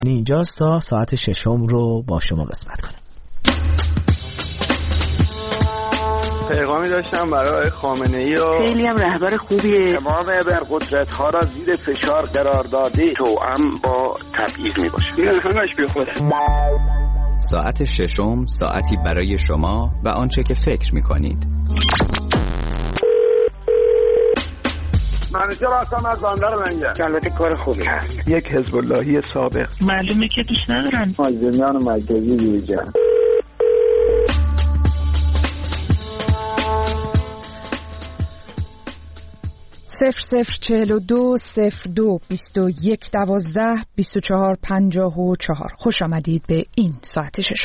اینجاست تا ساعت 6 رو با شما قسمت کنم. پیغامی داشتم برای خامنه‌ای و خیلی هم رهبر خوبیه. تمام ابرقدرت‌ها را زیر فشار قرار داده توأم با تبعیض میباشه. این همش بی خوده. ساعت 6 ساعتی برای شما و آنچه که فکر می‌کنید. منیجر هستم از بندر منگل. البته کار خوبی هست. یک حزب اللهی سابق. معلومه که دوست ندارن. مازدمیان مرکزی بیرجن. 0042 02 21 12 24 54. خوش آمدید به این ساعت 6.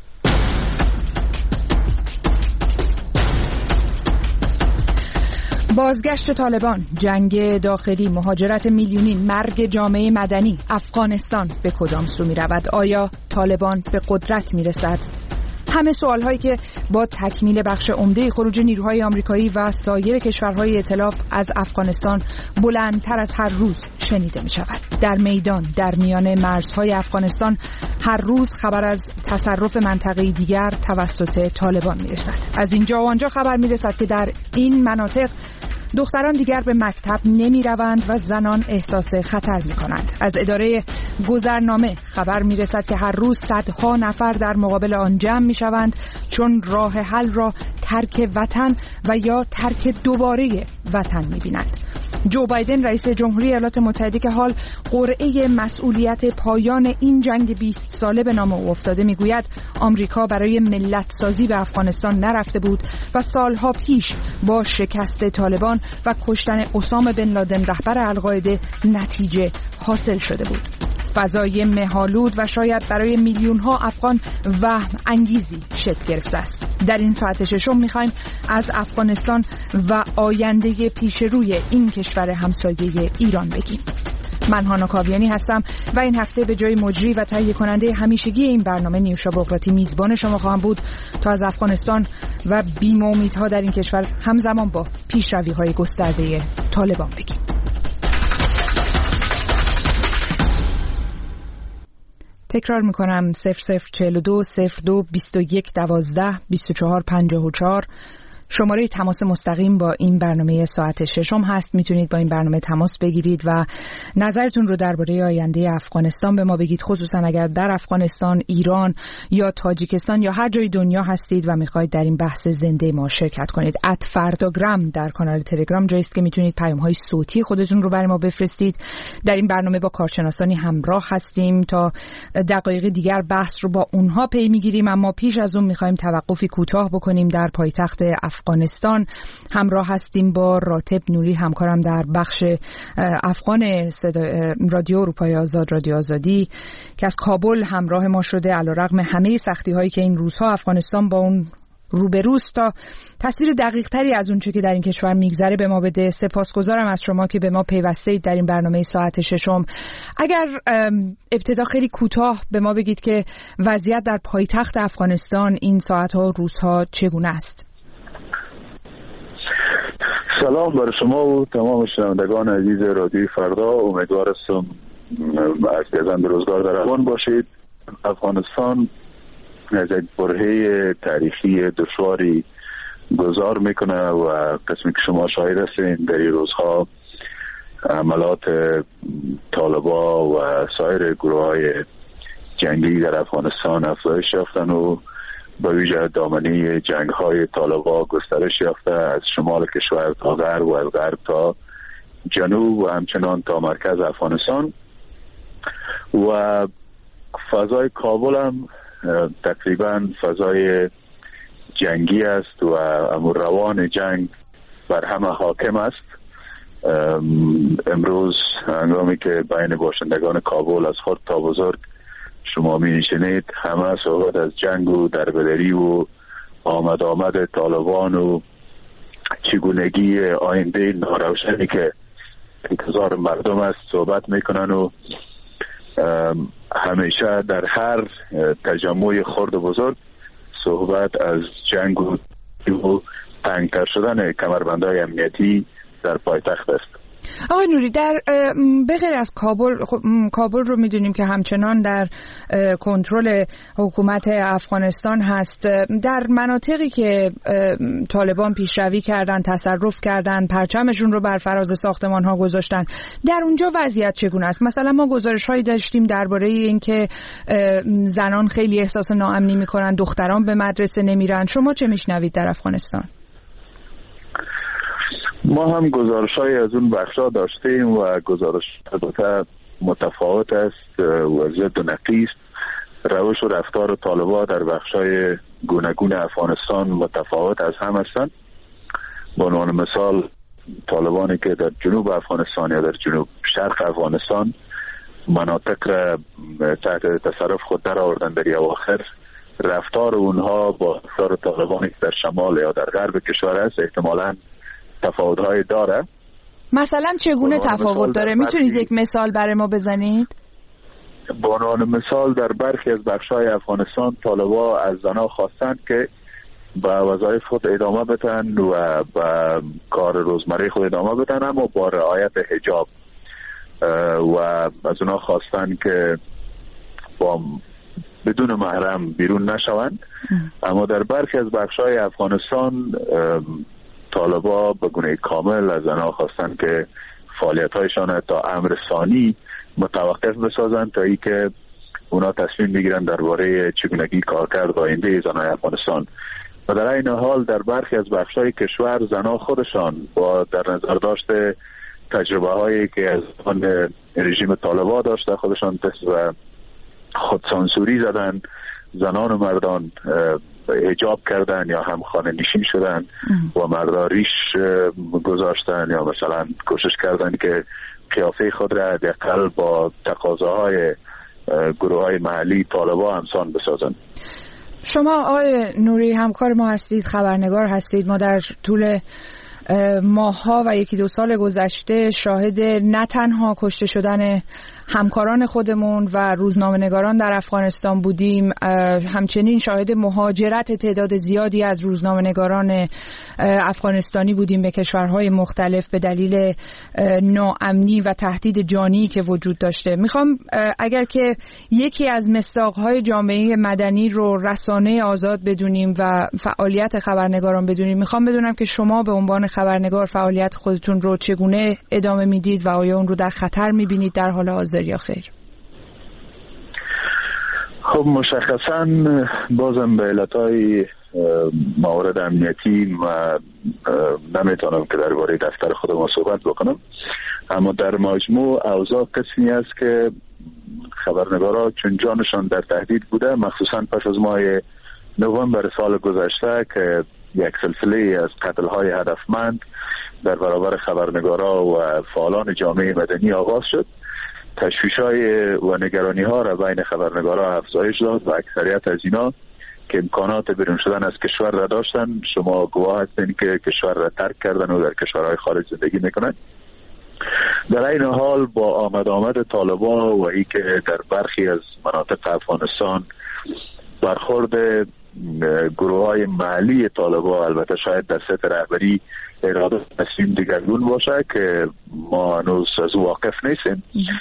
بازگشت طالبان، جنگ داخلی، مهاجرت میلیونی، مرگ جامعه مدنی، افغانستان به کدام سو می رود؟ آیا طالبان به قدرت می رسد؟ همه سوال‌هایی که با تکمیل بخش عمده خروج نیروهای آمریکایی و سایر کشورهای ائتلاف از افغانستان بلندتر از هر روز شنیده می‌شود. در میدان، در میان مرزهای افغانستان هر روز خبر از تصرف منطقه‌ای دیگر توسط طالبان می‌رسد. از اینجا و آنجا خبر می‌رسد که در این مناطق دختران دیگر به مکتب نمی روند و زنان احساس خطر می کنند. از اداره گذرنامه خبر می رسد که هر روز صدها نفر در مقابل آن جمع می شوند چون راه حل را ترک وطن و یا ترک دوباره وطن می بینند. جو بایدن رئیس جمهوری ایالات متحده که حال قرعه مسئولیت پایان این جنگ 20 ساله به نام او افتاده میگوید آمریکا برای ملت سازی به افغانستان نرفته بود و سالها پیش با شکست طالبان و کشتن اسامه بن لادن رهبر القاعده نتیجه حاصل شده بود. فضای مه‌آلود و شاید برای میلیون‌ها افغان وهم انگیزی شکل گرفته است. در این ساعت 6 می‌خوایم از افغانستان و آینده پیش روی این کشور همسایه ایران بگیم. من هانا کاویانی هستم و این هفته به جای مجری و تهیه کننده همیشگی این برنامه نیوشا بغراتی میزبان شما خواهم بود تا از افغانستان و بیم و امیدها در این کشور همزمان با پیشروی‌های گسترده طالبان بگیم. تکرار میکنم 0042 02 21 12 24 54 شماره تماس مستقیم با این برنامه ساعت 6 هست. میتونید با این برنامه تماس بگیرید و نظرتون رو درباره آینده افغانستان به ما بگید، خصوصا اگر در افغانستان، ایران یا تاجیکستان یا هر جای دنیا هستید و میخواید در این بحث زنده ما شرکت کنید. @فرداگرام در کانال تلگرام جایی است که میتونید پیام‌های صوتی خودتون رو برای ما بفرستید. در این برنامه با کارشناسانی همراه هستیم تا دقایق دیگر بحث رو با اونها پی میگیریم، اما پیش از اون میخوایم توقفی کوتاه بکنیم در پایتخت افغانستان. همراه هستیم با راتب نوری، همکارم در بخش افغان رادیو اروپای آزاد، رادیو آزادی، که از کابل همراه ما شده علیرغم همه سختی هایی که این روزها افغانستان با اون روبروست تا تصویر دقیق تری از اون چه که در این کشور میگذره به ما بده. سپاسگزارم از شما که به ما پیوستید در این برنامه ساعت 6. اگر ابتدا خیلی کوتاه به ما بگید که وضعیت در پایتخت افغانستان این ساعت‌ها و روزها چگونه است؟ سلام بر شما و تمام شنوندگان عزیز رادیوی فردا. امیدوار هستم از گزند روزگار در افغان باشید. افغانستان از یک برهه تاریخی دشواری گذار میکنه و قسمی که شما شاهد هستین در این روزها عملات طالبا و سایر گروه های جنگی در افغانستان افزایش یافتن و با ویژه دامنه جنگ های طالبا گسترش یافته از شمال کشور تا غرب و از غرب تا جنوب و همچنان تا مرکز افغانستان. و فضای کابل هم تقریبا فضای جنگی است و روان جنگ بر همه حاکم است. امروز هنگامی که بین باشندگان کابل از خود تا بزرگ شما می‌شنید همه صحبت از جنگ و دربدری و آمد طالبان و چگونگی آینده ناروشنی که انتظار مردم است صحبت میکنن و همیشه در هر تجمع خرد و بزرگ صحبت از جنگ و تنگتر شدن کمربندهای امنیتی در پایتخت است. آقای نوری، در بغیر از کابل، کابل رو میدونیم که همچنان در کنترل حکومت افغانستان هست. در مناطقی که طالبان پیشروی کردن، تصرف کردن، پرچمشون رو بر فراز ساختمان ها گذاشتن، در اونجا وضعیت چگونه است؟ مثلا ما گزارش هایی داشتیم درباره اینکه زنان خیلی احساس ناامنی میکنن، دختران به مدرسه نمیرن. شما چه میشنوید در افغانستان؟ ما هم گزارش‌های از اون بخشا داشتیم و گزارش البته متفاوت است و ضد و نقیض. روش و رفتار طالبان در بخشای گوناگون افغانستان متفاوت از هم هستند. به عنوان مثال طالبانی که در جنوب افغانستان یا در جنوب شرق افغانستان مناطق را تحت تصرف خود در آوردن در اواخر، رفتار اونها با رفتار طالبانی که در شمال یا در غرب کشور است احتمالاً تفاوت‌های داره. مثلا چگونه تفاوت داره؟ میتونید یک مثال برای ما بزنید؟ به عنوان مثال در برخی از بخش‌های افغانستان طالبان از زنها خواستند که به وظایف خود ادامه بدن و به کار روزمره خود ادامه بدن، اما با رعایت حجاب، و از اونها خواستند که با بدون محرم بیرون نشوند. اما در برخی از بخش‌های افغانستان طالبان به گونه کامل از زنها خواستند که فعالیت‌هایشان تا امر ثانی متوقف بسازند تا اینکه اونا تصمیم بگیرن درباره چگونگی کارکرد آینده زنان افغانستان. و در این حال در برخی از بخش‌های کشور زنها خودشان با در نظر داشته تجربه‌هایی که از آن رژیم طالبان داشته خودشان و خودسانسوری زدن، زنان و مردان حجاب کردن یا هم خانه نشین شدن و مردا ریش گذاشتن یا مثلا کوشش کردن که قیافه خود را حداقل با تقاضاهای گروه‌های محلی طالبان همسان بسازن. شما آقای نوری همکار ما هستید، خبرنگار هستید. ما در طول ماه‌ها و یکی دو سال گذشته شاهد نه تنها کشته شدن همکاران خودمون و روزنامه‌نگاران در افغانستان بودیم، همچنین شاهد مهاجرت تعداد زیادی از روزنامه‌نگاران افغانستانی بودیم به کشورهای مختلف به دلیل ناامنی و تهدید جانی که وجود داشته. میخوام اگر که یکی از مصداق‌های جامعه مدنی رو رسانه آزاد بدونیم و فعالیت خبرنگاران بدونیم، میخوام بدونم که شما به عنوان خبرنگار فعالیت خودتون رو چگونه ادامه میدید و آیا اون رو در خطر میبینید در حال حاضر یا خیر؟ خب مشخصاً بازم به علتهای موارد امنیتی و نمیتونم که درباره دفتر خودم صحبت بکنم، اما در مجموع اوضاع قسمی است که خبرنگارا چون جانشان در تهدید بوده، مخصوصاً پس از ماه نوامبر سال گذشته که یک سلسله از قتل‌های هدفمند در برابر خبرنگارا و فعالان جامعه مدنی آغاز شد. تشویش‌های و نگرانی‌ها را بین خبرنگارا افزایش داد و اکثریت از اینا که امکانات بیرون شدن از کشور را داشتن، شما گواه هستین که کشور را ترک کردن و در کشورهای خارج زندگی میکنن. در این حال با آمد طالبان و ای که در برخی از مناطق افغانستان برخورد گروه‌های محلی طالبان، البته شاید در سطح رهبری اراده تصمیم دیگرگون باشه که ما هنوز از واقف نیستیم،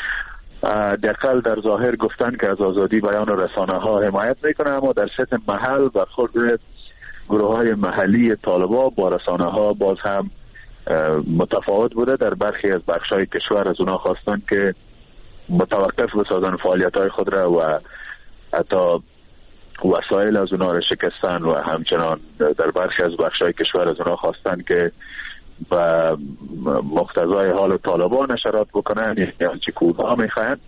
دقیقاً در ظاهر گفتن که از آزادی بیان و رسانه ها حمایت میکنه، اما در سطح محل برخورد گروه‌های محلی طالبان با رسانه ها باز هم متفاوت بوده. در برخی از بخش‌های کشور از اونا خواستن که متوقف بسازن فعالیت‌های خود را و حتی وسایل از اونا را شکستن و همچنان در برخی از بخش‌های کشور از اونا خواستن که و مقتضای حال طالبان نشرات بکنن، یعنی چی کودها میخواهند.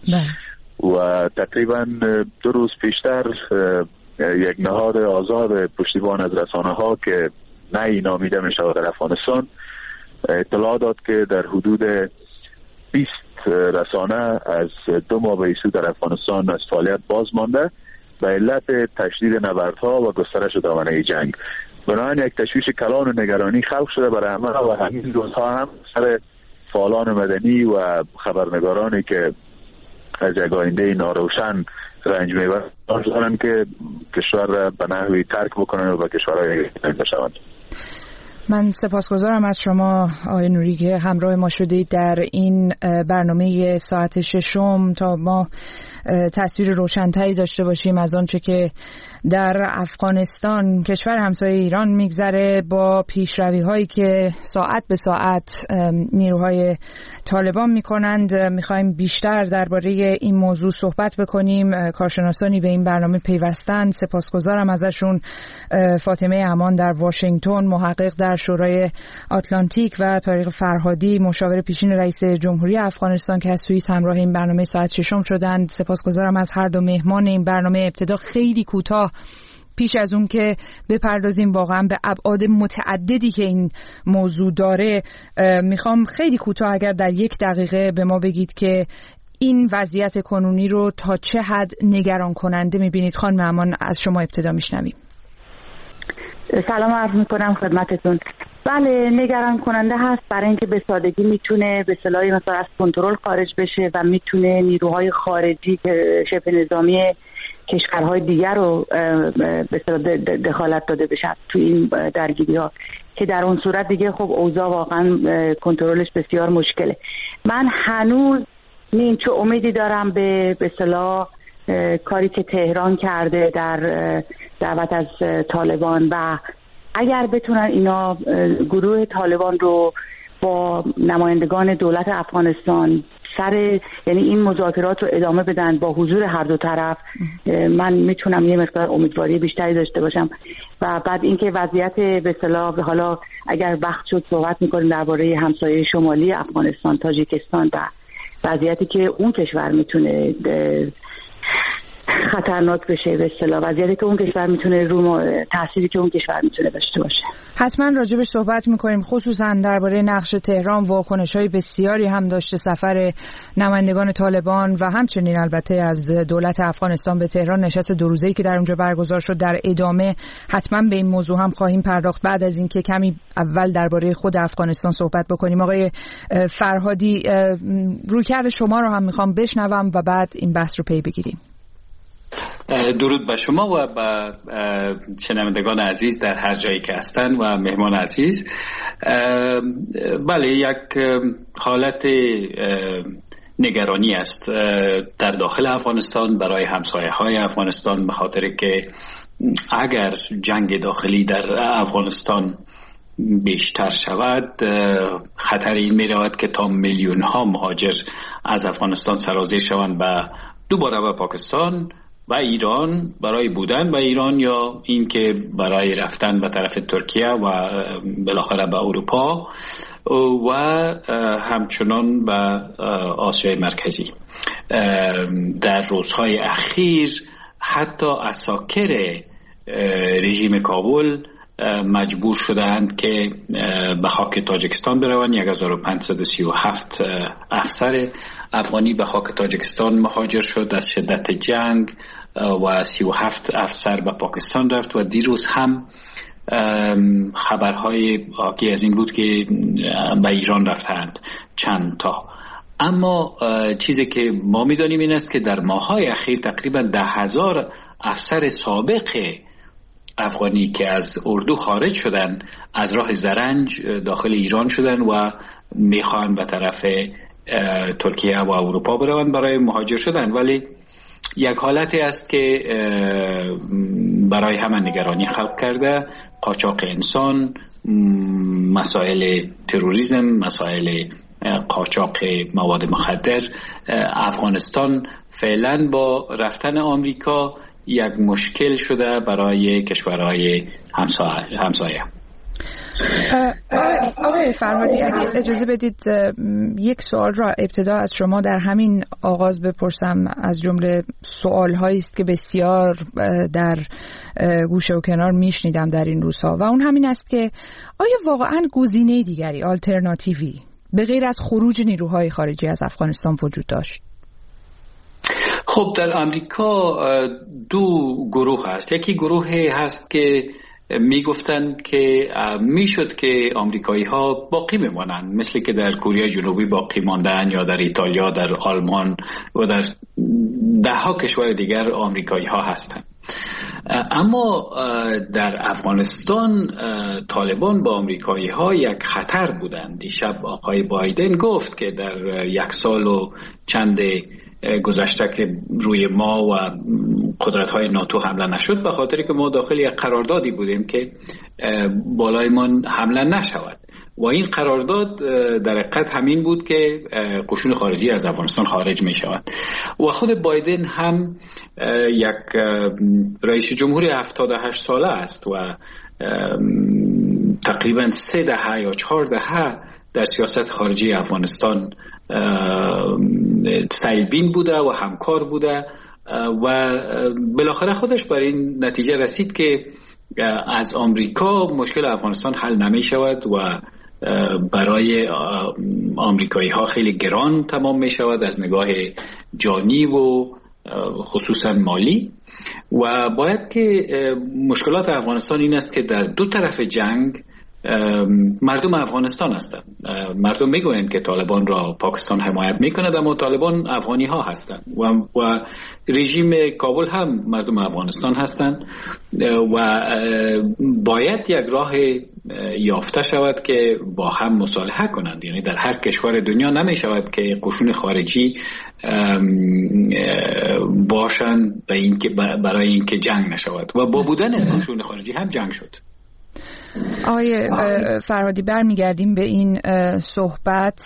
و تقریبا 2 روز پیشتر یک نهاد آزاد پشتیبان از رسانه ها که نئی نامیده می شود در افغانستان اطلاع داد که در حدود 20 رسانه از 2 ماه به سو در افغانستان از فعالیت باز مانده به علت تشدید نبردها و گسترش دامنه جنگ. بنابراین یک تشویش کلان و نگرانی خلق شده برای همه و همین روزها هم سر فعالان مدنی و خبرنگارانی که از یک آینده ناروشن رنج میبرند که کشور را به نحوی ترک بکنند و به کشورهای دیگر بشوند. من سپاسگزارم از شما آقای نوری که همراه ما شدید در این برنامه ساعت ششم تا ما تصویر روشن‌تری داشته باشیم از آنچه که در افغانستان کشور همسایه ایران میگذره با پیشروی‌هایی که ساعت به ساعت نیروهای طالبان میکنند. میخوایم بیشتر درباره این موضوع صحبت بکنیم. کارشناسانی به این برنامه پیوستن. سپاسگزارم ازشون. فاطمه امان در واشنگتن، محقق در شورای آتلانتیک، و طارق فرهادی، مشاور پیشین رئیس جمهوری افغانستان که از سوئیس همراه این برنامه ساعت ششم شدند. سپاسگزارم از هر دو مهمان این برنامه. ابتدا خیلی کوتاه پیش از اون که بپردازیم واقعا به ابعاد متعددی که این موضوع داره، میخوام خیلی کوتاه اگر در 1 دقیقه به ما بگید که این وضعیت کنونی رو تا چه حد نگران کننده میبینید. خانم امان از شما ابتدا میشنویم. سلام عرض میکنم خدمتتون. بله، نگران کننده هست برای اینکه به سادگی میتونه به اصطلاح مثلا از کنترل خارج بشه و میتونه نیروهای خارجی که شبه نظامی کشورهای دیگر رو به اصطلاح دخالت داده بشه تو این درگیری‌ها، که در اون صورت دیگه خب اوضاع واقعا کنترلش بسیار مشکله. من هنوز چه امیدی دارم به اصطلاح کاری که تهران کرده در دعوت از طالبان، و اگر بتونن اینا گروه طالبان رو با نمایندگان دولت افغانستان یعنی این مذاکرات رو ادامه بدن با حضور هر دو طرف، من میتونم یه مقدار امیدواری بیشتری داشته باشم. و بعد اینکه وضعیت به اصطلاح، حالا اگر وقت شد صحبت میکنیم درباره همسایه شمالی افغانستان، تاجیکستان، و وضعیتی که اون کشور میتونه خطرناک بشه، به اصطلاح وضعیتی که اون کشور میتونه تأثیری که اون کشور میتونه داشته باشه. حتما راجبش صحبت میکنیم، خصوصا درباره نقش تهران. واکنش‌های بسیاری هم داشته سفر نمایندگان طالبان و همچنین البته از دولت افغانستان به تهران. نشست 2 روزه‌ای که در اونجا برگزار شد. در ادامه حتما به این موضوع هم خواهیم پرداخت بعد از اینکه کمی اول درباره خود افغانستان صحبت بکنیم. آقای فرهادی، رویکرد شما رو هم میخوام بشنوم و بعد این بحث رو پی بگیریم. درود به شما و به شنوندگان عزیز در هر جایی که هستند و مهمان عزیز. بله، یک حالت نگرانی است در داخل افغانستان برای همسایه های افغانستان، به خاطر که اگر جنگ داخلی در افغانستان بیشتر شود، خطر این می رود که تا میلیون ها مهاجر از افغانستان سرازیر شوند و دوباره به پاکستان و ایران برای بودن به ایران، یا اینکه برای رفتن به طرف ترکیه و بالاخره به اروپا و همچنان به آسیای مرکزی. در روزهای اخیر حتی اساکر رژیم کابل مجبور شدند که به خاک تاجیکستان بروند. 1537 افسر افغانی به خاک تاجیکستان مهاجر شد از شدت جنگ و 37 افسر به پاکستان رفت و دیروز هم خبرهای حاکی از این بود که به ایران رفتند چند تا. اما چیزی که ما می‌دانیم این است که در ماه‌های اخیر تقریبا 10,000 افسر سابق افغانی که از اردو خارج شدن از راه زرنج داخل ایران شدن و میخوان به طرف ترکیه و اروپا بروند برای مهاجر شدن. ولی یک حالتی است که برای همه نگرانی خلق کرده. قاچاق انسان، مسائل تروریسم، مسائل قاچاق مواد مخدر. افغانستان فعلا با رفتن آمریکا یک مشکل شده برای کشورهای همسایه. آقای فرهادی، اگه اجازه بدید یک سوال را ابتدا از شما در همین آغاز بپرسم، از جمله سوال‌هایی است که بسیار در گوشه و کنار میشنیدم در این روزها، و اون همین است که آیا واقعاً گزینه دیگری، آلترناتیوی به غیر از خروج نیروهای خارجی از افغانستان وجود داشت؟ خب در امریکا 2 گروه هست. یکی گروه هست که میگفتند که میشد که آمریکایی ها باقی بمانند، مثل که در کره جنوبی باقی ماندن، یا در ایتالیا، در آلمان و در 10 کشور دیگر آمریکایی ها هستند. اما در افغانستان طالبان با آمریکایی ها یک خطر بودند. دیشب آقای بایدن گفت که در 1 سال و چند گذشته که روی ما و قدرت های ناتو حمله نشد به خاطر که ما داخل یک قراردادی بودیم که بالایمان حمله نشود و این قرارداد در حقیقت همین بود که قشون خارجی از افغانستان خارج می شود. و خود بایدن هم یک رئیس جمهور 78 ساله است و تقریبا 3 دهه یا 4 دهه در سیاست خارجی افغانستان سیلبین بوده و همکار بوده و بالاخره خودش بر این نتیجه رسید که از آمریکا مشکل افغانستان حل نمی شود و برای آمریکایی ها خیلی گران تمام می شود از نگاه جانی و خصوصا مالی و باید که مشکلات افغانستان این است که در دو طرف جنگ مردم افغانستان هستند. مردم میگویند که طالبان را پاکستان حمایت میکند اما طالبان افغانی ها هستند و رژیم کابل هم مردم افغانستان هستند و باید یک راه یافته شود که با هم مصالحه کنند. یعنی در هر کشور دنیا نمی شود که قشون خارجی باشند برای اینکه جنگ نشود و با بودن قشون خارجی هم جنگ شد. آقای فرهادی برمیگردیم به این صحبت.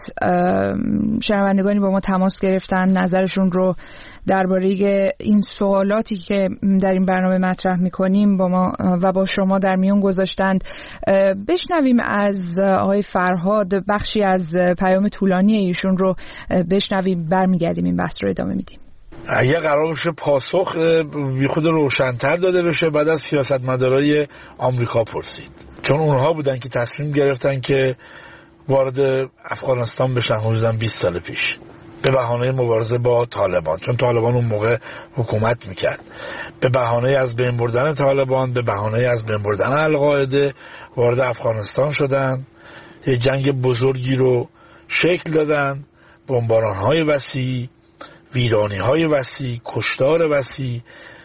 شنوندگانی با ما تماس گرفتن نظرشون رو درباره این سوالاتی که در این برنامه مطرح میکنیم با ما و با شما در میون گذاشتند. بشنویم از آقای فرهاد بخشی از پیام طولانی ایشون رو بشنویم، برمیگردیم این بحث رو ادامه میدیم. اگه قرار باشه پاسخ بی خود روشن‌تر داده بشه بعد از سیاستمدارای آمریکا پرسید، چون اونها بودن که تصمیم گرفتن که وارد افغانستان بشن حدوداً 20 سال پیش به بهانه مبارزه با طالبان، چون طالبان اون موقع حکومت میکرد. به بهانه از بین بردن طالبان، به بهانه از بین بردن القاعده وارد افغانستان شدن، یه جنگ بزرگی رو شکل دادن، بمباران‌های وسیع، ویرانی‌های وسیع، کشتار وسیع،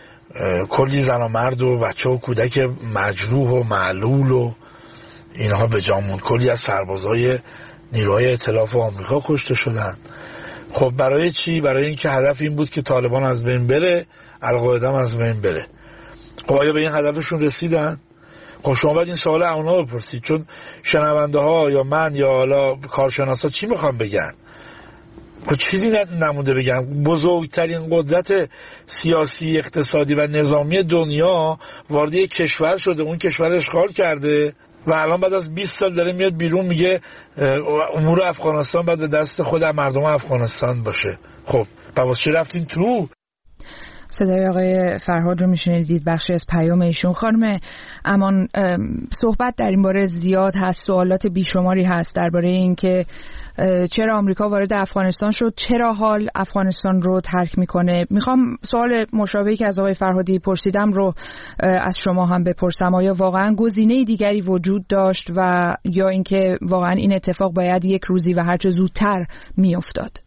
کلی زن و مرد و بچه و کودک مجروح و معلول و اینها به جامون، کلی از سربازهای نیروهای ائتلاف و آمریکا کشته شدن. خب برای چی؟ برای اینکه هدف این بود که طالبان از بین بره، القاعده هم از بین بره. خب آیا به این هدفشون رسیدن؟ خب شما باید این سوال اونا بپرسید، چون شنونده ها یا من یا حالا کارشناسا چی میخوان بگن؟ خب چیزی نمونده بگم. بزرگترین قدرت سیاسی، اقتصادی و نظامی دنیا وارد یک کشور شده، اون کشور اشغال کرده و الان بعد از 20 سال داره میاد بیرون میگه امور افغانستان باید به دست خود مردم افغانستان باشه. خب واسه چی رفتین تو؟ صدای آقای فرهاد رو میشنیدید، بخشی از پیام ایشون. خانم امان، صحبت در این باره زیاد هست، سوالات بیشماری هست درباره این که چرا آمریکا وارد افغانستان شد، چرا حال افغانستان رو ترک میکنه. میخوام سوال مشابهی که از آقای فرهادی پرسیدم رو از شما هم بپرسم. آیا واقعا گزینه دیگری وجود داشت و یا اینکه واقعا این اتفاق باید یک روزی و هرچه زودتر میافتاد؟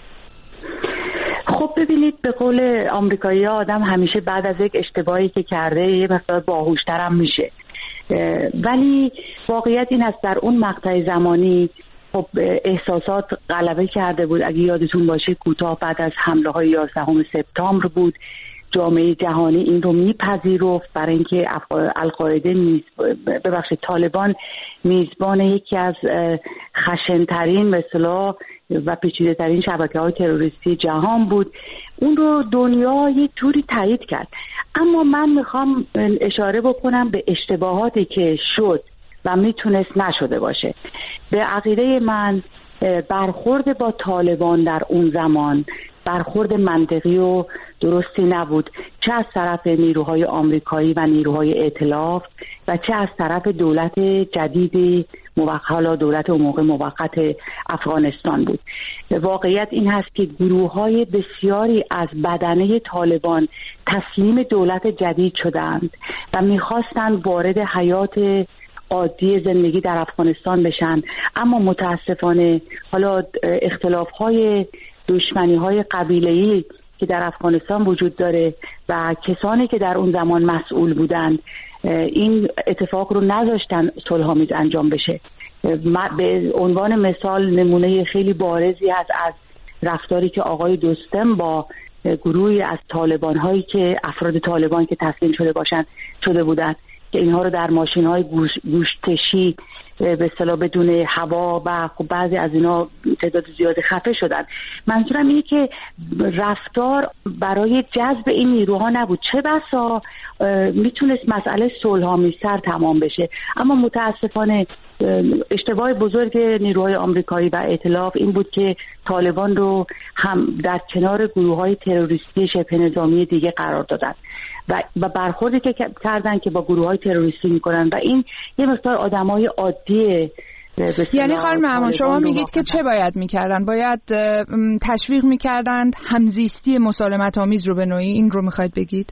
خب ببینید، به قول آمریکایی‌ها آدم همیشه بعد از یک اشتباهی که کرده یه مقدار باهوش‌تر هم میشه، ولی واقعیت این است در اون مقطع زمانی خب احساسات غلبه کرده بود. اگه یادتون باشه کوتاه بعد از حمله‌های 11 سپتامبر بود، جامعه جهانی این رو میپذیرفت برای اینکه القاعده طالبان میزبان یکی از خشن‌ترین به اصطلاح و پیچیده‌ترین شبکه‌های تروریستی جهان بود. اون رو دنیا یک جوری تایید کرد. اما من میخوام اشاره بکنم به اشتباهاتی که شد و میتونست نشده باشه. به عقیده من برخورد با طالبان در اون زمان برخورد منطقی و درستی نبود، چه از طرف نیروهای آمریکایی و نیروهای ائتلاف و چه از طرف دولت جدید حالا دولت اون موقع موقت افغانستان بود. واقعیت این هست که گروه‌های بسیاری از بدنه طالبان تسلیم دولت جدید شدند و می‌خواستند وارد حیات عادی زندگی در افغانستان بشن، اما متاسفانه حالا اختلاف‌های دشمنی‌های قبیله‌ای که در افغانستان وجود داره و کسانی که در اون زمان مسئول بودن این اتفاق رو نذاشتن صلح‌آمیز انجام بشه. به عنوان مثال نمونه خیلی بارزی هست از رفتاری که آقای دوستم با گروهی از طالبان هایی که افراد طالبان که تسلیم شده بودند که اینها رو در ماشین های گوشتشی به اصطلاح بدون هوا و بعضی از اینا تعداد زیادی خفه شدن. منظورم اینه که رفتار برای جذب این نیروها نبود، چه بسا میتونست مسئله صلح‌آمیزتر تمام بشه. اما متاسفانه اشتباه بزرگ نیروهای آمریکایی و ائتلاف این بود که طالبان رو هم در کنار گروه‌های تروریستی شبه نظامی دیگه قرار دادن و برخوردی که کردن که با گروه‌های تروریستی میکنن و این یه مقدار آدمای عادی. یعنی خانم امان شما میگید که چه باید میکردن؟ باید تشویق میکردند همزیستی مسالمت آمیز رو به نوعی، این رو میخواید بگید؟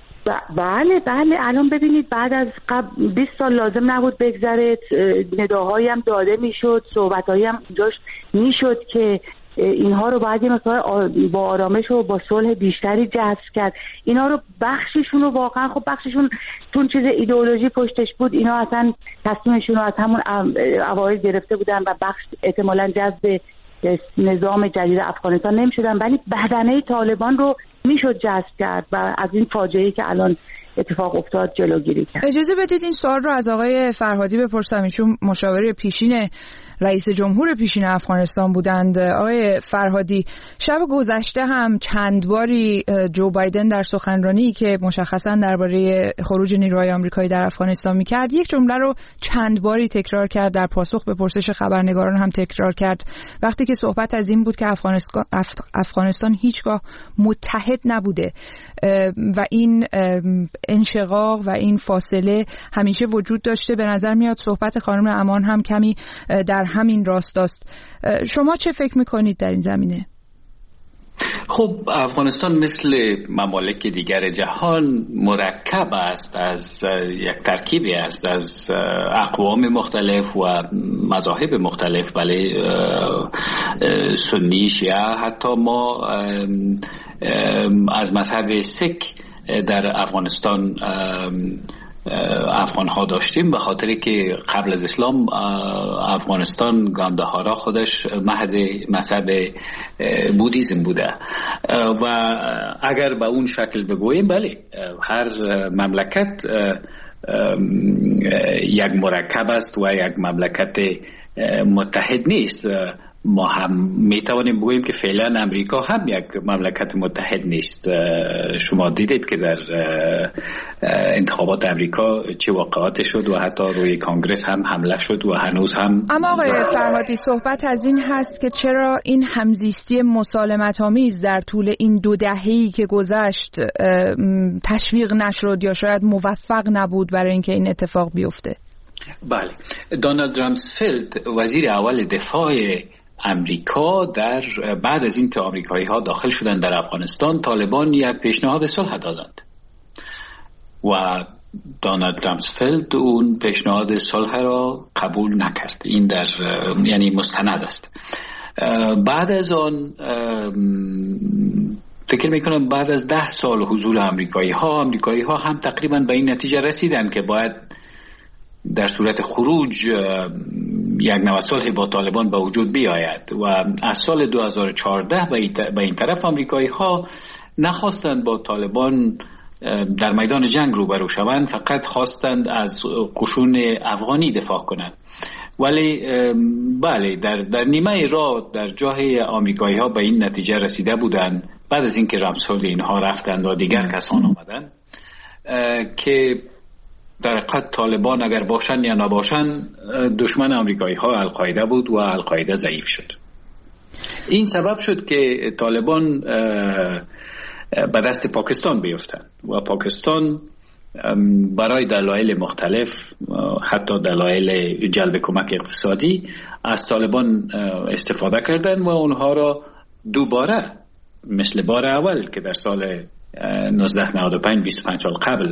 بله الان ببینید بعد از 20 سال لازم نبود بگذره، نداهایی هم داده میشد، صحبتایی هم داشت میشد که اینها رو باید مثلا با آرامش و با صلح بیشتری جذب کرد. اینا رو بخششون رو واقعا بخششون چون چیز ایدئولوژی پشتش بود، اینا اصلا تصمیمشون رو از همون اوایل گرفته بودن و بخش احتمالاً جذب نظام جدید افغانستان نمیشدن، ولی بدنه طالبان رو میشد جذب کرد و از این فاجعه‌ای که الان اتفاق افتاد جلوگیری کرد. اجازه بدید این سوال رو از آقای فرهادی بپرسم، ایشون مشاور پیشین رئیس جمهور پیشین افغانستان بودند. آقای فرهادی، شب گذشته هم چند باری جو بایدن در سخنرانی که مشخصا درباره خروج نیروهای آمریکایی در افغانستان میکرد یک جمله رو چند باری تکرار کرد، در پاسخ به پرسش خبرنگاران هم تکرار کرد، وقتی که صحبت از این بود که افغانستان هیچگاه متحد نبوده و این انشقاق و این فاصله همیشه وجود داشته. به نظر میاد صحبت خانم امان هم کمی در همین راستاست. شما چه فکر میکنید در این زمینه؟ خب افغانستان مثل ممالک دیگر جهان مرکب است از یک ترکیبی است از اقوام مختلف و مذاهب مختلف، ولی سنی، شیعه، حتی ما از مذهب سیک در افغانستان افغان‌ها داشتیم، به خاطر که قبل از اسلام افغانستان گاندهارا خودش مهد مذهب بودیزم بوده و اگر به اون شکل بگوییم بله هر مملکت یک مرکب است و یک مملکت متحد نیست. ما هم میتوانیم بگوییم که فعلا امریکا هم یک مملکت متحد نیست. شما دیدید که در انتخابات امریکا چه واقعاتی شد و حتی روی کانگرس هم حمله شد و هنوز هم. اما آقای فرهادی صحبت از این هست که چرا این همزیستی مسالمت آمیز در طول این 2 دهه‌ای که گذشت تشویق نشد یا شاید موفق نبود برای اینکه این اتفاق بیفته؟ بله، دونالد رامسفلد وزیر اول دفاع امریکا در بعد از این که آمریکایی ها داخل شدن در افغانستان، طالبان یک پیشنهاد صلح دادند و دونالد رامسفلد اون پیشنهاد صلح را قبول نکرد. این در یعنی مستند است. بعد از آن فکر میکنم بعد از 10 سال حضور آمریکایی ها هم تقریبا به این نتیجه رسیدن که باید در صورت خروج یک نوع صلح با طالبان به وجود بیاید و از سال 2014 به این طرف آمریکایی ها نخواستند با طالبان در میدان جنگ روبرو شوند، فقط خواستند از قشون افغانی دفاع کنند. ولی بله در نیمه راه در جای آمریکایی ها به این نتیجه رسیده بودند بعد از اینکه رامسفلد اینها رفتند و دیگر کسان آمدند که در حقیقت طالبان اگر باشن یا نباشن دشمن آمریکایی ها القاعده بود و القاعده ضعیف شد. این سبب شد که طالبان به دست پاکستان بیفتند و پاکستان برای دلایل مختلف، حتی دلایل جلب کمک اقتصادی، از طالبان استفاده کردند و اونها را دوباره مثل بار اول که در سال 1995 25 سال قبل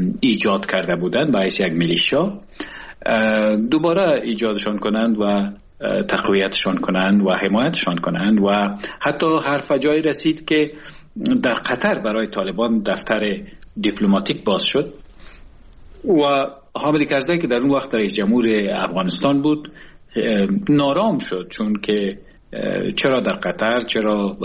ایجاد کرده بودند باعث یک میلیشیا، دوباره ایجادشان کنند و تقویتشان کنند و حمایتشان کنند و حتی حرف جایی رسید که در قطر برای طالبان دفتر دیپلماتیک باز شد و حامد کرزی که در اون وقت رئیس جمهور افغانستان بود نارام شد، چون که چرا در قطر، چرا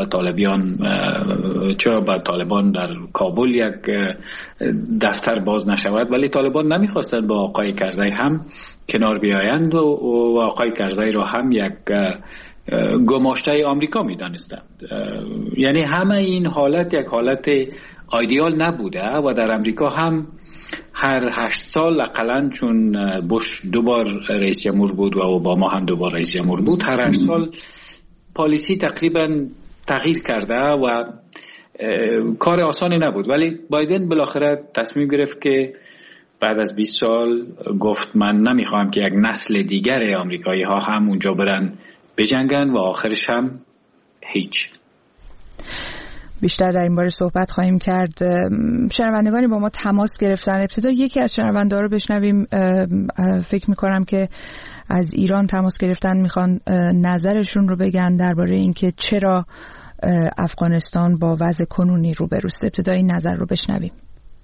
با طالبان در کابل یک دفتر باز نشود، ولی طالبان نمیخواستند با آقای کرزی هم کنار بیایند و آقای کرزی را هم یک گماشته آمریکا میدانستند. یعنی همه این حالت یک حالت ایدئال نبوده و در امریکا هم هر 8 سال اقلن، چون بوش 2 بار رئیس جمهور بود و اوباما هم 2 بار رئیس جمهور بود، هر 8 سال پالیسی تقریبا تغییر کرده و کار آسانی نبود. ولی بایدن بالاخره تصمیم گرفت که بعد از 20 سال گفت من نمیخوام که یک نسل دیگر آمریکایی ها هم اونجا برن بجنگن و آخرش هم هیچ. بیشتر در این باره صحبت خواهیم کرد. شنوندگانی با ما تماس گرفتن. ابتدا یکی از شنونده‌ها رو بشنویم. فکر می‌کنم که از ایران تماس گرفتن، میخوان نظرشون رو بگن درباره اینکه چرا افغانستان با وضع کنونی روبروست. ابتدا این نظر رو بشنویم.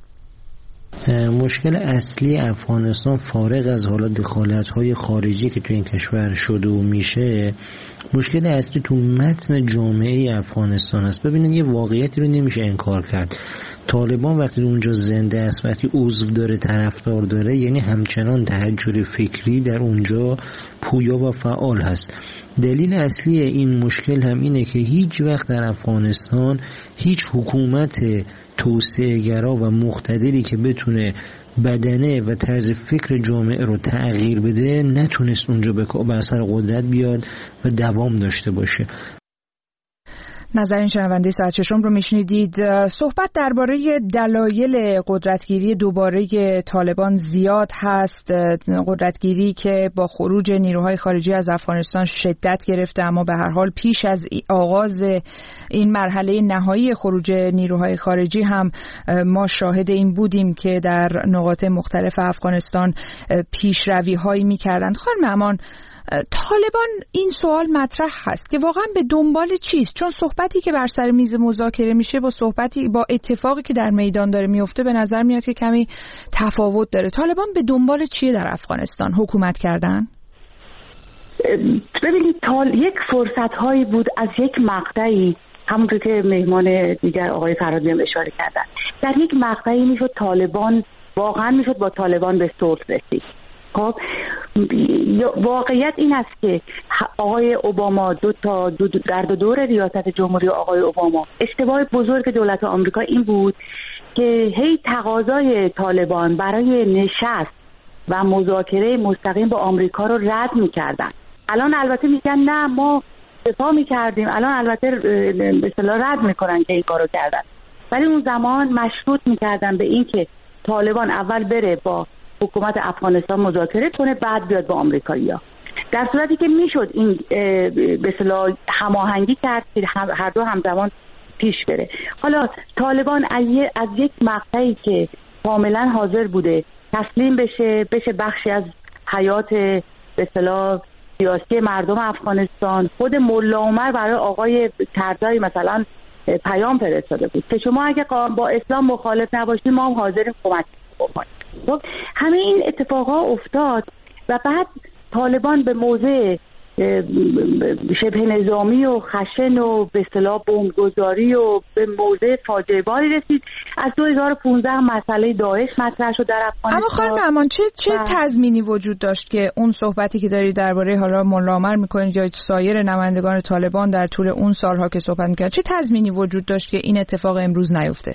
مشکل اصلی افغانستان فارغ از حالا دخالت‌های خارجی که تو این کشور شده و میشه، مشکل اصلی تو متن جامعه افغانستان است. ببینید یه واقعیتی رو نمیشه انکار کرد. طالبان وقتی اونجا زنده است، وقتی عضو داره، طرفدار داره، یعنی همچنان تحجر فکری در اونجا پویا و فعال هست. دلیل اصلی این مشکل هم اینه که هیچ وقت در افغانستان هیچ حکومت توسعه‌گرا و مقتدری که بتونه بدنه و طرز فکر جامعه رو تغییر بده نتونست اونجا به اثر قدرت بیاد و دوام داشته باشه. نظر این شنونده ساعت ششم رو میشنیدید. صحبت درباره دلایل قدرتگیری دوباره طالبان زیاد هست. قدرتگیری که با خروج نیروهای خارجی از افغانستان شدت گرفته، اما به هر حال پیش از آغاز این مرحله نهایی خروج نیروهای خارجی هم ما شاهد این بودیم که در نقاط مختلف افغانستان پیشروی هایی میکردند. خانم امان، طالبان این سوال مطرح هست که واقعا به دنبال چیست؟ چون صحبتی که بر سر میز مذاکره میشه با اتفاقی که در میدان داره میفته به نظر میاد که کمی تفاوت داره. طالبان به دنبال چیه در افغانستان حکومت کردن؟ ببینید یک فرصت هایی بود از یک مقطعی، همونطور که مهمان دیگر آقای فرادی هم اشاره کردن، در یک مقطعی میشد طالبان واقعا با طالبان به صلح رسید. خب واقعیت این است که آقای اوباما در دو دور ریاست جمهوری آقای اوباما اشتباه بزرگ دولت آمریکا این بود که هی تقاضای طالبان برای نشست و مذاکره مستقیم با آمریکا رو رد می‌کردن. الان البته میگن نه ما دفاع می‌کردیم، الان البته به اصطلاح رد می‌کنن که این کارو کردن، ولی اون زمان مشروط می‌کردن به این که طالبان اول بره با حکومت افغانستان مذاکره کنه بعد بیاد با آمریکایی‌ها. در صورتی که میشد این به اصطلاح هماهنگی کرد که هر دو همزمان پیش بره. حالا طالبان از یک مقطعی که کاملا حاضر بوده تسلیم بشه بخشی از حیات به اصطلاح سیاسی مردم افغانستان، خود ملا عمر برای آقای کرزی مثلا پیام فرستاده بود که شما اگه با اسلام مخالف نباشید ما هم حاضریم کمک بکنیم. خب همه این اتفاقا افتاد و بعد طالبان به موضع شبه نظامی و خشن و به اصطلاح بمبگذاری و به موضع فاجعه باری رسید. از 2015 مسئله داعش مطرح شد در افغانستان. اما خانم امان چه تضمینی وجود داشت که اون صحبتی که داری درباره حالا ملا عمر میکنید یا سایر نمایندگان طالبان در طول اون سالها که صحبت میکرد، چه تضمینی وجود داشت که این اتفاق امروز نیفته؟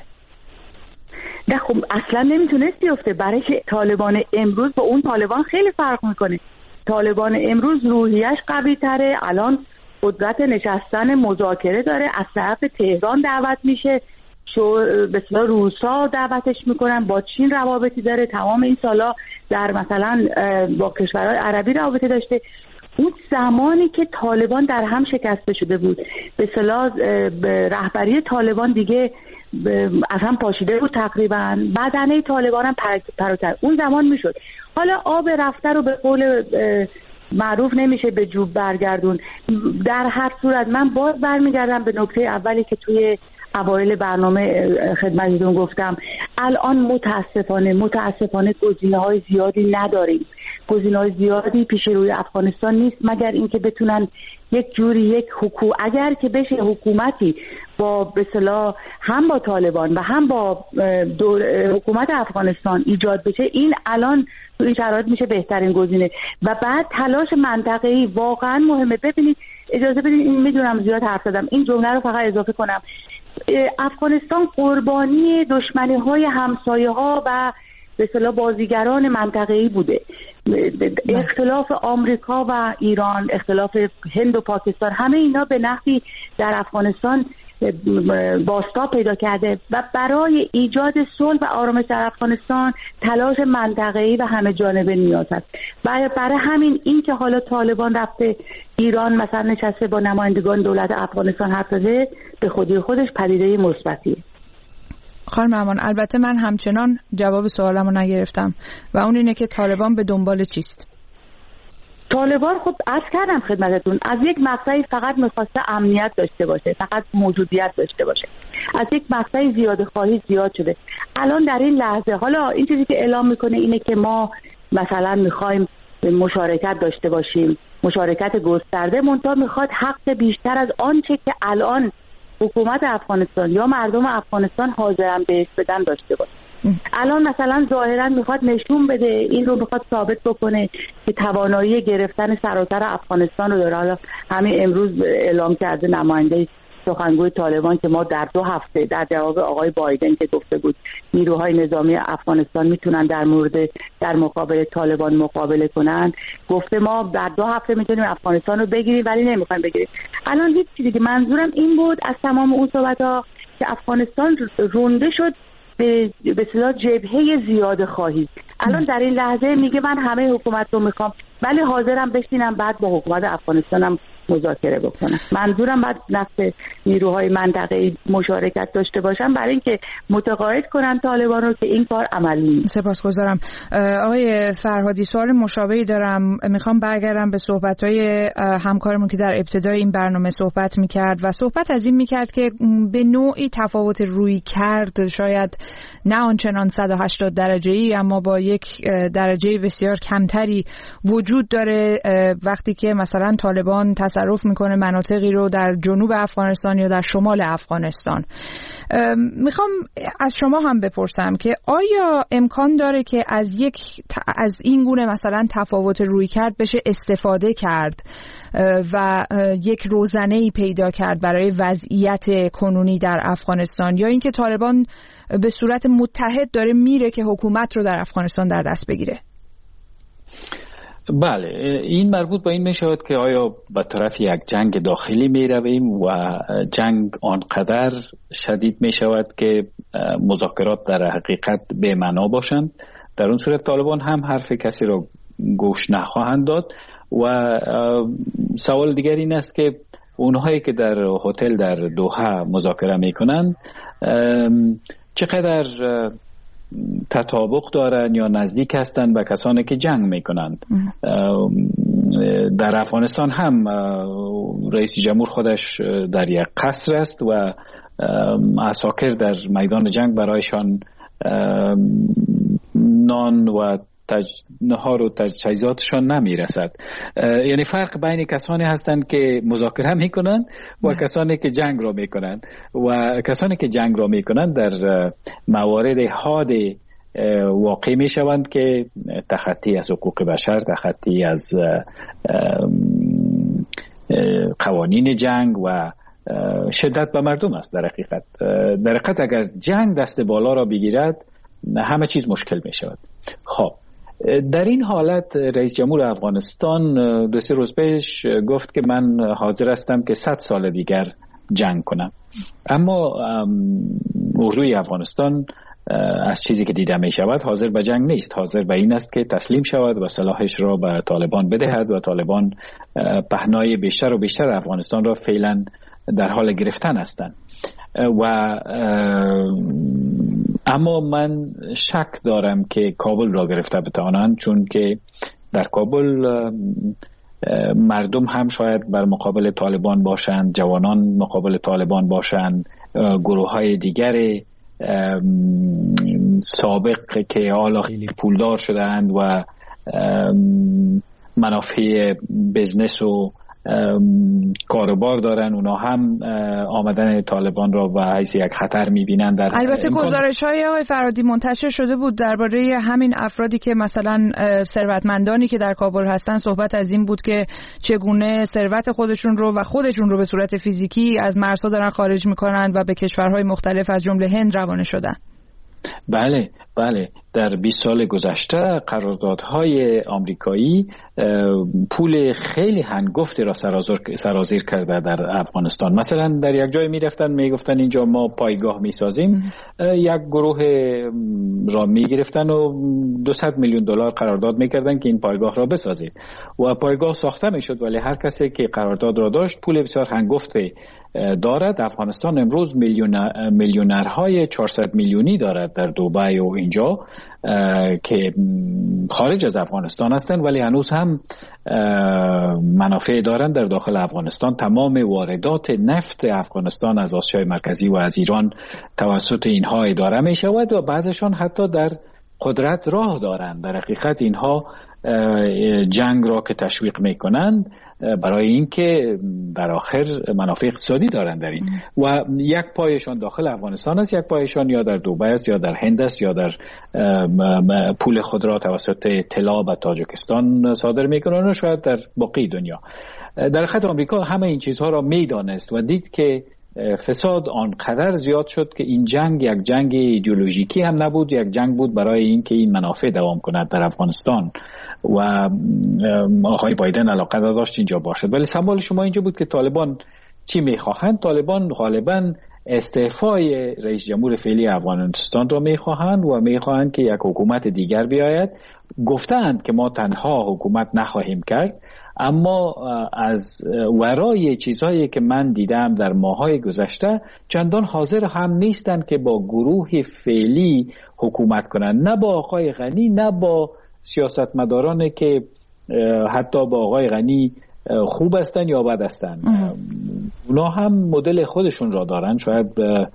نه خب اصلا نمیتونست بیفته، برای که طالبان امروز با اون طالبان خیلی فرق میکنه. طالبان امروز روحیش قوی تره، الان قدرت نشستن مذاکره داره، از طرف تهران دعوت میشه، به اصطلاح روسا دعوتش میکنن، با چین روابطی داره، تمام این سالا در مثلا با کشورهای عربی روابطی داشته. اون زمانی که طالبان در هم شکسته شده بود، به اصطلاح رهبری طالبان دیگه از هم پاشیده بود تقریبا، بدنه طالبان هم پروتر، اون زمان میشد. حالا آب رفته رو به قول معروف نمیشه به جوب برگردون. در هر صورت من باز برمیگردم به نکته اولی که توی اوایل برنامه خدمتتون گفتم. الان متاسفانه گزینه‌های زیادی نداریم. گزینه‌های زیادی پیش روی افغانستان نیست مگر اینکه بتونن یک جوری اگر که بشه حکومتی با به اصطلاح هم با طالبان و هم با حکومت افغانستان ایجاد بشه، این الان تو این شرایط میشه بهترین گزینه. و بعد تلاش منطقه‌ای واقعا مهمه. ببینید اجازه بدید، این میدونم زیاد حرف زدم، این جمله رو فقط اضافه کنم. افغانستان قربانی دشمنی‌های همسایه‌ها و به اصطلاح بازیگران منطقه‌ای بوده. اختلاف آمریکا و ایران، اختلاف هند و پاکستان، همه اینا به نحوی در افغانستان باستا پیدا کرده و برای ایجاد صلح و آرامش در افغانستان تلاش منطقه‌ای و همه جانبه نیاز است. برای همین این که حالا طالبان رفته ایران مثلا نشسته با نمایندگان دولت افغانستان حرف زده، به خودی خودش پدیده مثبتیه. خانم امان، البته من همچنان جواب سوالمو نگرفتم و اون اینه که طالبان به دنبال چیست؟ طالبان خب عرض کردم خدمتتون، از یک مقطعی فقط میخواسته امنیت داشته باشه، فقط موجودیت داشته باشه. از یک مقطعی زیاده خواهی زیاد شده. الان در این لحظه حالا این چیزی که اعلام میکنه اینه که ما مثلا میخوایم مشارکت داشته باشیم، مشارکت گسترده، منتها میخواد حق بیشتر از آنچه که الان حکومت افغانستان یا مردم افغانستان حاضرن بهش بدن داشته باشه. الان مثلا ظاهرا میخواد نشون بده، این رو میخواد ثابت بکنه که توانایی گرفتن سراسر افغانستان رو داره. حالا همین امروز اعلام کرده نماینده سخنگوی طالبان که ما در 2 هفته در جواب آقای بایدن که گفته بود نیروهای نظامی افغانستان میتونن در مقابل طالبان مقابله کنن، گفته ما در 2 هفته میتونیم افغانستان رو بگیریم ولی نمیخوایم بگیریم. الان هیچ چیزی که منظورم این بود از تمام اون صحبت‌ها که افغانستان رونده شد به اصطلاح جبهه زیاده خواهی. الان در این لحظه میگه من همه حکومت رو میخوام ولی حاضرم بشینم بعد با حکومت افغانستانم مذاکره بکنم. منظورم بعد نفت نیروهای منطقه‌ای مشارکت داشته باشن برای اینکه متقاعد کنن طالبان رو که این کار عملی نیست. سپاسگزارم. آقای فرهادی، سوال مشابهی دارم. میخوام برگردم به صحبت‌های همکارمون که در ابتدای این برنامه صحبت میکرد و صحبت از این میکرد که به نوعی تفاوت روی کرد، شاید نه آنچنان 180 درجه‌ای اما با یک درجه بسیار کمتری وجود داره وقتی که مثلا طالبان تصرف میکنه مناطقی رو در جنوب افغانستان یا در شمال افغانستان. میخوام از شما هم بپرسم که آیا امکان داره که از این گونه مثلا تفاوت روی کرد بشه استفاده کرد و یک روزنه‌ای پیدا کرد برای وضعیت کنونی در افغانستان، یا اینکه طالبان به صورت متحد داره میره که حکومت رو در افغانستان در دست بگیره؟ بله، این مربوط به این می شود که آیا به طرف یک جنگ داخلی می رویم و جنگ آنقدر شدید می شود که مذاکرات در حقیقت به معنا باشند. در اون صورت طالبان هم حرف کسی را گوش نخواهند داد. و سوال دیگر این است که اونهایی که در هتل در دوحه مذاکره می کنند چقدر تطابق دارن یا نزدیک هستند به کسانی که جنگ میکنند. در افغانستان هم رئیس جمهور خودش در یک قصر است و عساکر در میدان جنگ برایشان نان و نهار و تجهیزاتشان نمیرسد. یعنی فرق بین کسانی هستند که مذاکره میکنند و کسانی که جنگ را میکنند، و کسانی که جنگ را میکنند در موارد حاد واقع میشوند که تخطی از حقوق بشر، تخطی از قوانین جنگ و شدت به مردم است. در حقیقت اگر جنگ دست بالا را بگیرد همه چیز مشکل میشود. خب در این حالت رئیس جمهور افغانستان 2-3 روز پیش گفت که من حاضر هستم که 100 سال دیگر جنگ کنم. اما اردوی افغانستان از چیزی که دیده می شود حاضر به جنگ نیست. حاضر به این است که تسلیم شود و سلاحش را به طالبان بدهد و طالبان پهنای بیشتر و بیشتر افغانستان را فعلا در حال گرفتن هستند. و اما من شک دارم که کابل را گرفته بتوانند، چون که در کابل مردم هم شاید بر مقابل طالبان باشند، جوانان مقابل طالبان باشند، گروه های دیگر سابق که حالا خیلی پولدار شدند و منافع بزنس و کاروبار دارن، اونا هم آمدن طالبان را و حیث یک خطر میبینن. البته گزارش‌های آقای فرهادی منتشر شده بود درباره همین افرادی که مثلا ثروتمندانی که در کابل هستن، صحبت از این بود که چگونه ثروت خودشون رو به صورت فیزیکی از مرزها دارن خارج میکنن و به کشورهای مختلف از جمله هند روانه شدن. بله در 20 سال گذشته قراردادهای آمریکایی پول خیلی هنگفتی را سرازیر کرده در افغانستان. مثلا در یک جای میگفتن اینجا ما پایگاه میسازیم، یک گروه را میگرفتن و $200 میلیون قرارداد میکردن که این پایگاه را بسازید و پایگاه ساخته میشد، ولی هر کسی که قرارداد را داشت پول بسیار هنگفتی دارد. افغانستان امروز میلیونرهای 400 میلیونی دارد در دبی و اینجا که خارج از افغانستان هستند، ولی هنوز هم منافع دارند در داخل افغانستان. تمام واردات نفت افغانستان از آسیای مرکزی و از ایران توسط اینها اداره می شود و بعضشان حتی در قدرت راه دارند. در حقیقت اینها جنگ را که تشویق می کنند برای اینکه در آخر منافع اقتصادی دارند در این و یک پایشان داخل افغانستان است، یک پایشان یا در دبی است یا در هند است یا در پول خود را توسط طلا و تاجیکستان صادر میکنند و شاید در باقی دنیا. در حقیقت آمریکا همه این چیزها را میدانست و دید که فساد آنقدر زیاد شد که این جنگ یک جنگ ایدئولوژیکی هم نبود، یک جنگ بود برای اینکه این منافع دوام کند در افغانستان و آقای بایدن علاقه داشت اینجا باشد. ولی سوال شما اینجا بود که طالبان چی میخواهند؟ طالبان غالبا استعفای رئیس جمهور فعلی افغانستان را میخواهند و میخواهند که یک حکومت دیگر بیاید. گفتند که ما تنها حکومت نخواهیم کرد، اما از ورای چیزهایی که من دیدم در ماهای گذشته چندان حاضر هم نیستند که با گروه فعلی حکومت کنند، نه با آقای غنی نه با سیاستمدارانی که حتی با آقای غنی خوب هستن یا بد هستن. اونا هم مدل خودشون را دارن، شاید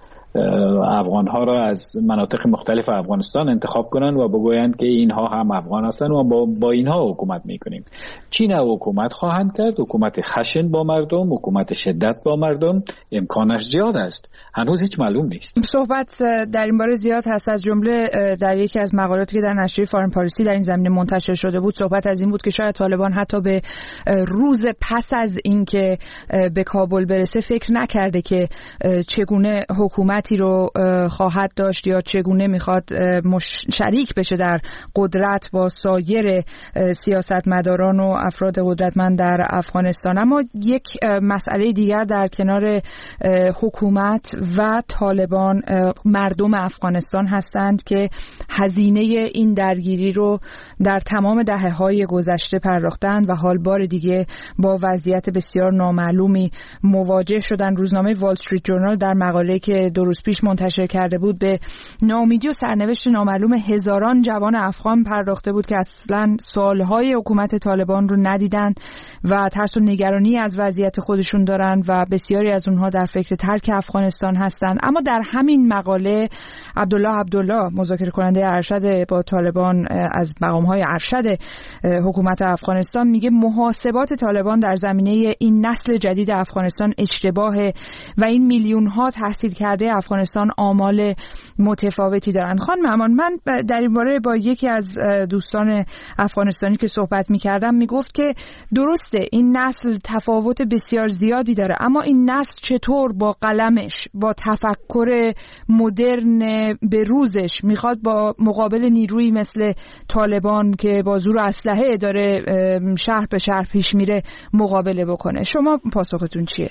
افغانها را از مناطق مختلف افغانستان انتخاب کنن و بگویند که اینها هم افغان هستن و با اینها حکومت میکنیم. چی نوع حکومت خواهند کرد؟ حکومت خشن با مردم، حکومت شدت با مردم، امکانش زیاد است، هنوز هیچ معلوم نیست. صحبت در این باره زیاد هست. از جمله در یکی از مقالاتی که در نشریه فارن پالیسی در این زمینه منتشر شده بود صحبت از این بود که شاید طالبان حتی به روز پس از اینکه به کابل برسه فکر نکرده که چگونه حکومتی رو خواهد داشت یا چگونه میخواد شریک بشه در قدرت با سایر سیاستمداران و افراد قدرتمند در افغانستان. اما یک مسئله دیگر در کنار حکومت و طالبان مردم افغانستان هستند که هزینه این درگیری رو در تمام دهه‌های گذشته پرداختند و حال بار دیگه با وضعیت بسیار نامعلومی مواجه شدن. روزنامه وال استریت جورنال در مقاله که دو روز پیش منتشر کرده بود به ناامیدی و سرنوشت نامعلوم هزاران جوان افغان پرداخته بود که اصلا سالهای حکومت طالبان رو ندیدند و ترس و نگرانی از وضعیت خودشون دارن و بسیاری از اونها در فکر ترک افغانستان هستند. اما در همین مقاله عبدالله مذاکره کننده ارشد با طالبان از مقامهای ارشد حکومت افغانستان میگه محاسبات طالبان در زمینه این نسل جدید افغانستان اشتباهه و این میلیون ها تحصیل کرده افغانستان آمال متفاوتی دارند. خانم امان، من در این باره با یکی از دوستان افغانستانی که صحبت می‌کردم میگفت که درسته این نسل تفاوت بسیار زیادی داره، اما این نسل چطور با قلمش، با تفکر مدرن به روزش میخواد با مقابل نیرویی مثل طالبان که با زور و اسلحه داره شهر به شهر پیش میره مقابله بکنه. شما پاسختون چیه؟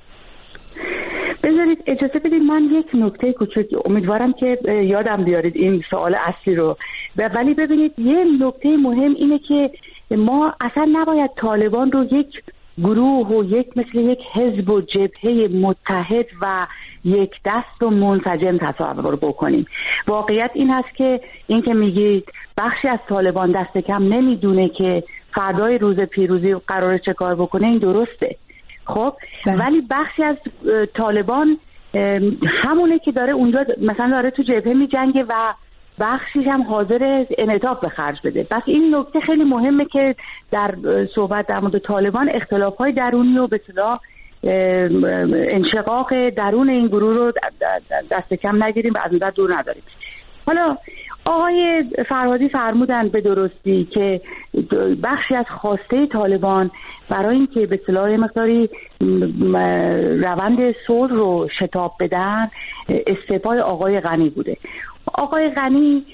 بذارید اجازه بدید من یک نکته کوچک، امیدوارم که یادم بیارید این سوال اصلی رو. ولی ببینید یه نکته مهم اینه که ما اصلا نباید طالبان رو یک گروه و مثل یک حزب و جبهه متحد و یک دست و منسجم تصور بکنیم. واقعیت این هست که این که میگید بخشی از طالبان دست کم نمیدونه که فردای روز پیروزی قراره چه کار بکنه این درسته. خب ولی بخشی از طالبان همونه که داره اونجا مثلا داره تو جبهه میجنگه و بخشیش هم حاضر انعطاف به خرج بده. پس این نکته خیلی مهمه که در صحبت در مورد طالبان اختلاف‌های درونی و به اصطلاح انشقاق درون این گروه رو دست کم نگیریم و از اون در دور نداریم. حالا آقای فرهادی فرمودن به درستی که بخشی از خواسته طالبان برای اینکه به اصطلاح مقداری روند صلح رو شتاب بدن استعفای آقای غنی بوده. آقای غنی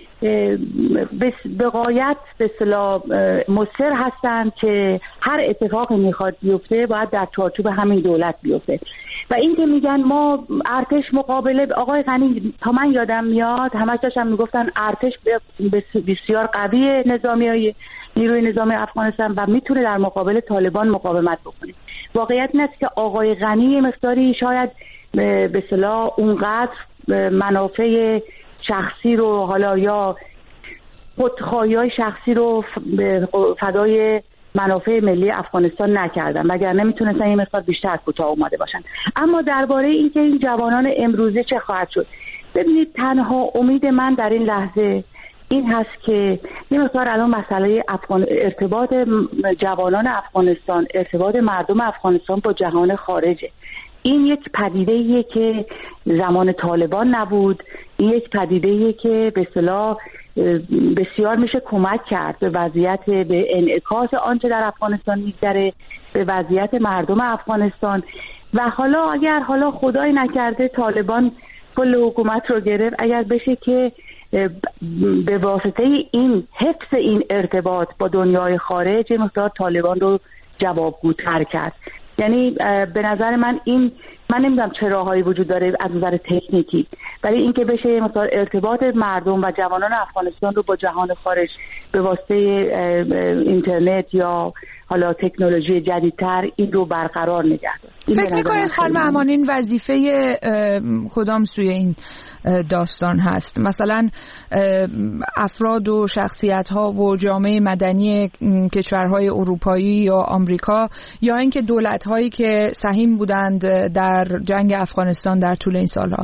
به غایت به اصطلاح مصر هستن که هر اتفاقی میخواد بیفته باید در چارچوب همین دولت بیفته و این که میگن ما ارتش مقابله آقای غنی تا من یادم میاد همش داشتن میگفتن ارتش بسیار قوی نیروی نظامی افغانستان و میتونه در مقابل طالبان مقاومت بکنه. واقعیت این است که آقای غنی مقداری شاید به اصطلاح اونقدر منافع شخصی رو حالا یا خودخواهی‌های شخصی رو فدای منافع ملی افغانستان نکردن وگرنه میتونستن یه مقدار بیشتر کوتاه اومده باشن. اما درباره اینکه این جوانان امروزی چه خواهد شد، ببینید تنها امید من در این لحظه این هست که یه مقدار الان مسئله ارتباط جوانان افغانستان، ارتباط مردم افغانستان با جهان خارجه. این یک پدیده‌ایه که زمان طالبان نبود، این یک پدیده‌ایه که به اصطلاح بسیار میشه کمک کرد به وضعیت، به انعکاس آنچه در افغانستان میگذره، به وضعیت مردم افغانستان. و حالا اگر خدای نکرده طالبان کل حکومت رو گرفت، اگر بشه که به واسطه این حفظ این ارتباط با دنیای خارج مقدار طالبان رو جوابگوتر کرد. یعنی به نظر من نمیدونم چه راههایی وجود داره از نظر تکنیکی، ولی اینکه بشه مثلا ارتباط مردم و جوانان افغانستان رو با جهان خارج به واسطه اینترنت یا حالا تکنولوژی جدیدتر این رو برقرار نگه داشت. فکر می‌کنید خانم امان این وظیفه کدام سوی این داستان هست؟ مثلا افراد و شخصیت‌ها و جامعه مدنی کشورهای اروپایی یا آمریکا، یا اینکه دولت‌هایی که سهیم بودند در جنگ افغانستان در طول این سالها؟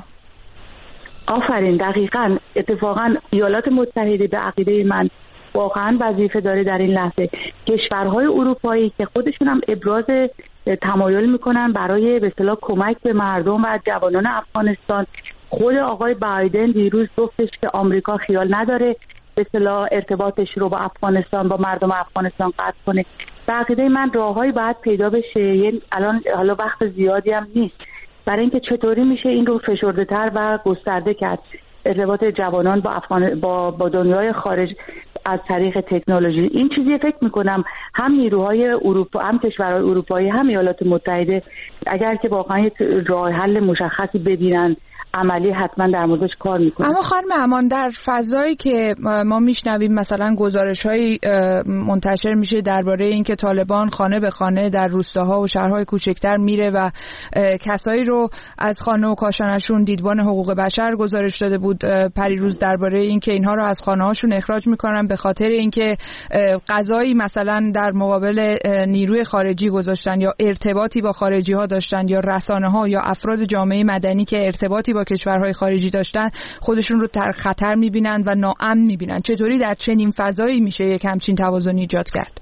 آفرین، دقیقاً. اتفاقاً ایالات متحده به عقیده من واقعاً وظیفه داره در این لحظه. کشورهای اروپایی که خودشون هم ابراز تمایل میکنن برای به اصطلاح کمک به مردم و جوانان افغانستان. خود آقای بایدن دیروز گفتش که آمریکا خیال نداره به اصطلاح ارتباطش رو با افغانستان، با مردم افغانستان قطع کنه. به عقیده من راههایی باید پیدا بشه. الان حالا وقت زیادی هم نیست برای اینکه چطوری میشه این رو فشرده‌تر و گسترده کرد، ارتباط جوانان با دنیای خارج از طریق تکنولوژی. این چیزی فکر میکنم هم نیروهای اروپا، هم کشورهای اروپایی، هم ایالات متحده اگر که واقعا راه حل مشخصی ببینن عملی حتما در موردش کار میکنه. اما خانم امان در فضایی که ما میشنویم مثلا گزارش‌های منتشر میشه درباره اینکه طالبان خانه به خانه در روستاها و شهرهای کوچکتر میره و کسایی رو از خانه و کاشانشون، دیدبان حقوق بشر گزارش داده بود پریروز درباره اینکه اینها رو از خانه‌هاشون اخراج میکنن به خاطر اینکه غذایی مثلا در مقابل نیروی خارجی گذاشتن یا ارتباطی با خارجی‌ها داشتن یا رسانه‌ها یا افراد جامعه مدنی که ارتباطی با کشورهای خارجی داشتن خودشون رو در خطر میبینن و ناامن میبینن. چطوری در چنین فضایی میشه یک همچین توازنی ایجاد کرد؟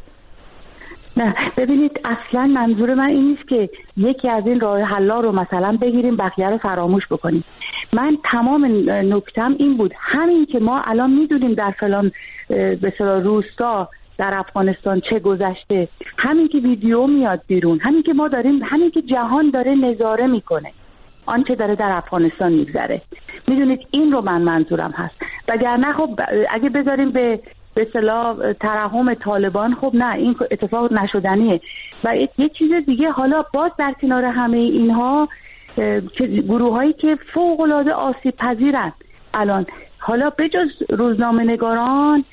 نه ببینید، اصلا منظور من این نیست که یکی از این راه حل‌ها رو مثلا بگیریم بقیه رو فراموش بکنیم. من تمام نکتم این بود، همین که ما الان میدونیم در فلان به اصطلاح روستا در افغانستان چه گذشته، همین که ویدیو میاد بیرون، همین که ما داریم، همین که جهان داره نظاره میکنه آنچه داره در افغانستان میگذره، میدونید این رو منظورم هست. وگرنه خب اگه بذاریم به اصطلاح ترحم طالبان، خب نه، این اتفاق نشدنیه. و یک چیز دیگه، حالا باز در کنار همه اینها گروهایی که فوق العاده آسیب پذیرند الان، حالا بجز روزنامه‌نگاران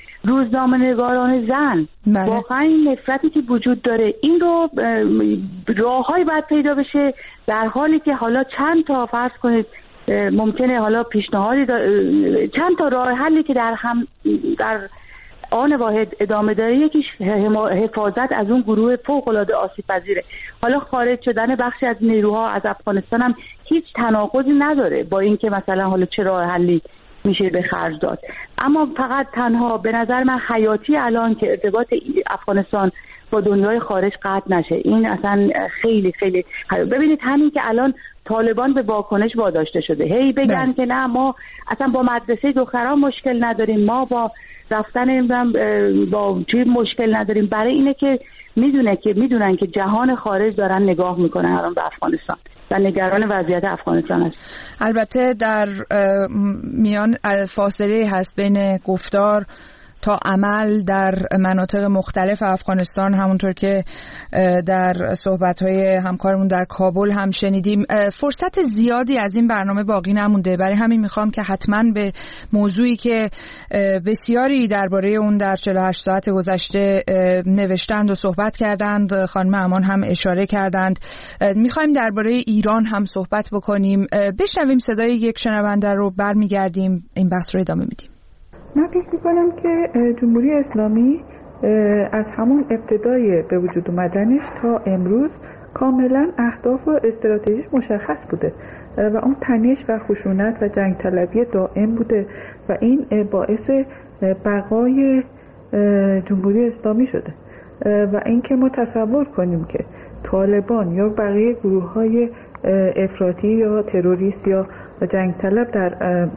زن، واقعا این نفرتی که وجود داره، این رو راههایی باید پیدا بشه، در حالی که حالا چند تا فرض کنید ممکنه حالا پیشنهادی چند تا راه حلی که در آن واحد ادامه داره، یکیش حفاظت از اون گروه فوق‌العاده آسیب‌پذیره. حالا خارج شدن بخشی از نیروها از افغانستان هم هیچ تناقضی نداره با اینکه مثلا حالا چه راه حلی میشه به خرج داد، اما فقط تنها به نظر من حیاتی الان که ارتباط افغانستان با دنیای خارج قطع نشه. این اصلا خیلی خیلی ببینید همین که الان طالبان به واکنش واداشته شده، هی بگن که نه ما اصلا با مدرسه دختران مشکل نداریم، ما با رفتن با چی مشکل نداریم، برای اینه که میدونن که جهان خارج دارن نگاه میکنن الان به افغانستان و نگران وضعیت افغانستان است. البته در میان فاصله هست بین گفتار تا عمل در مناطق مختلف افغانستان، همونطور که در صحبت‌های همکارمون در کابل هم شنیدیم. فرصت زیادی از این برنامه باقی نمونده، برای همین میخوام که حتما به موضوعی که بسیاری درباره اون در 48 ساعت گذشته نوشتند و صحبت کردند، خانم امان هم اشاره کردند، میخوایم درباره ایران هم صحبت بکنیم. بشنویم صدای یک شنونده رو، برمیگردیم این بحث رو ادامه میدیم. من فکر میکنم که جمهوری اسلامی از همون ابتدای به وجود اومدنش تا امروز کاملا اهداف و استراتژیش مشخص بوده و اون تنش و خشونت و جنگ طلبی دائم بوده و این باعث بقای جمهوری اسلامی شده و اینکه ما تصور کنیم که طالبان یا بقیه گروه‌های افراطی یا تروریست یا جنگ طلب در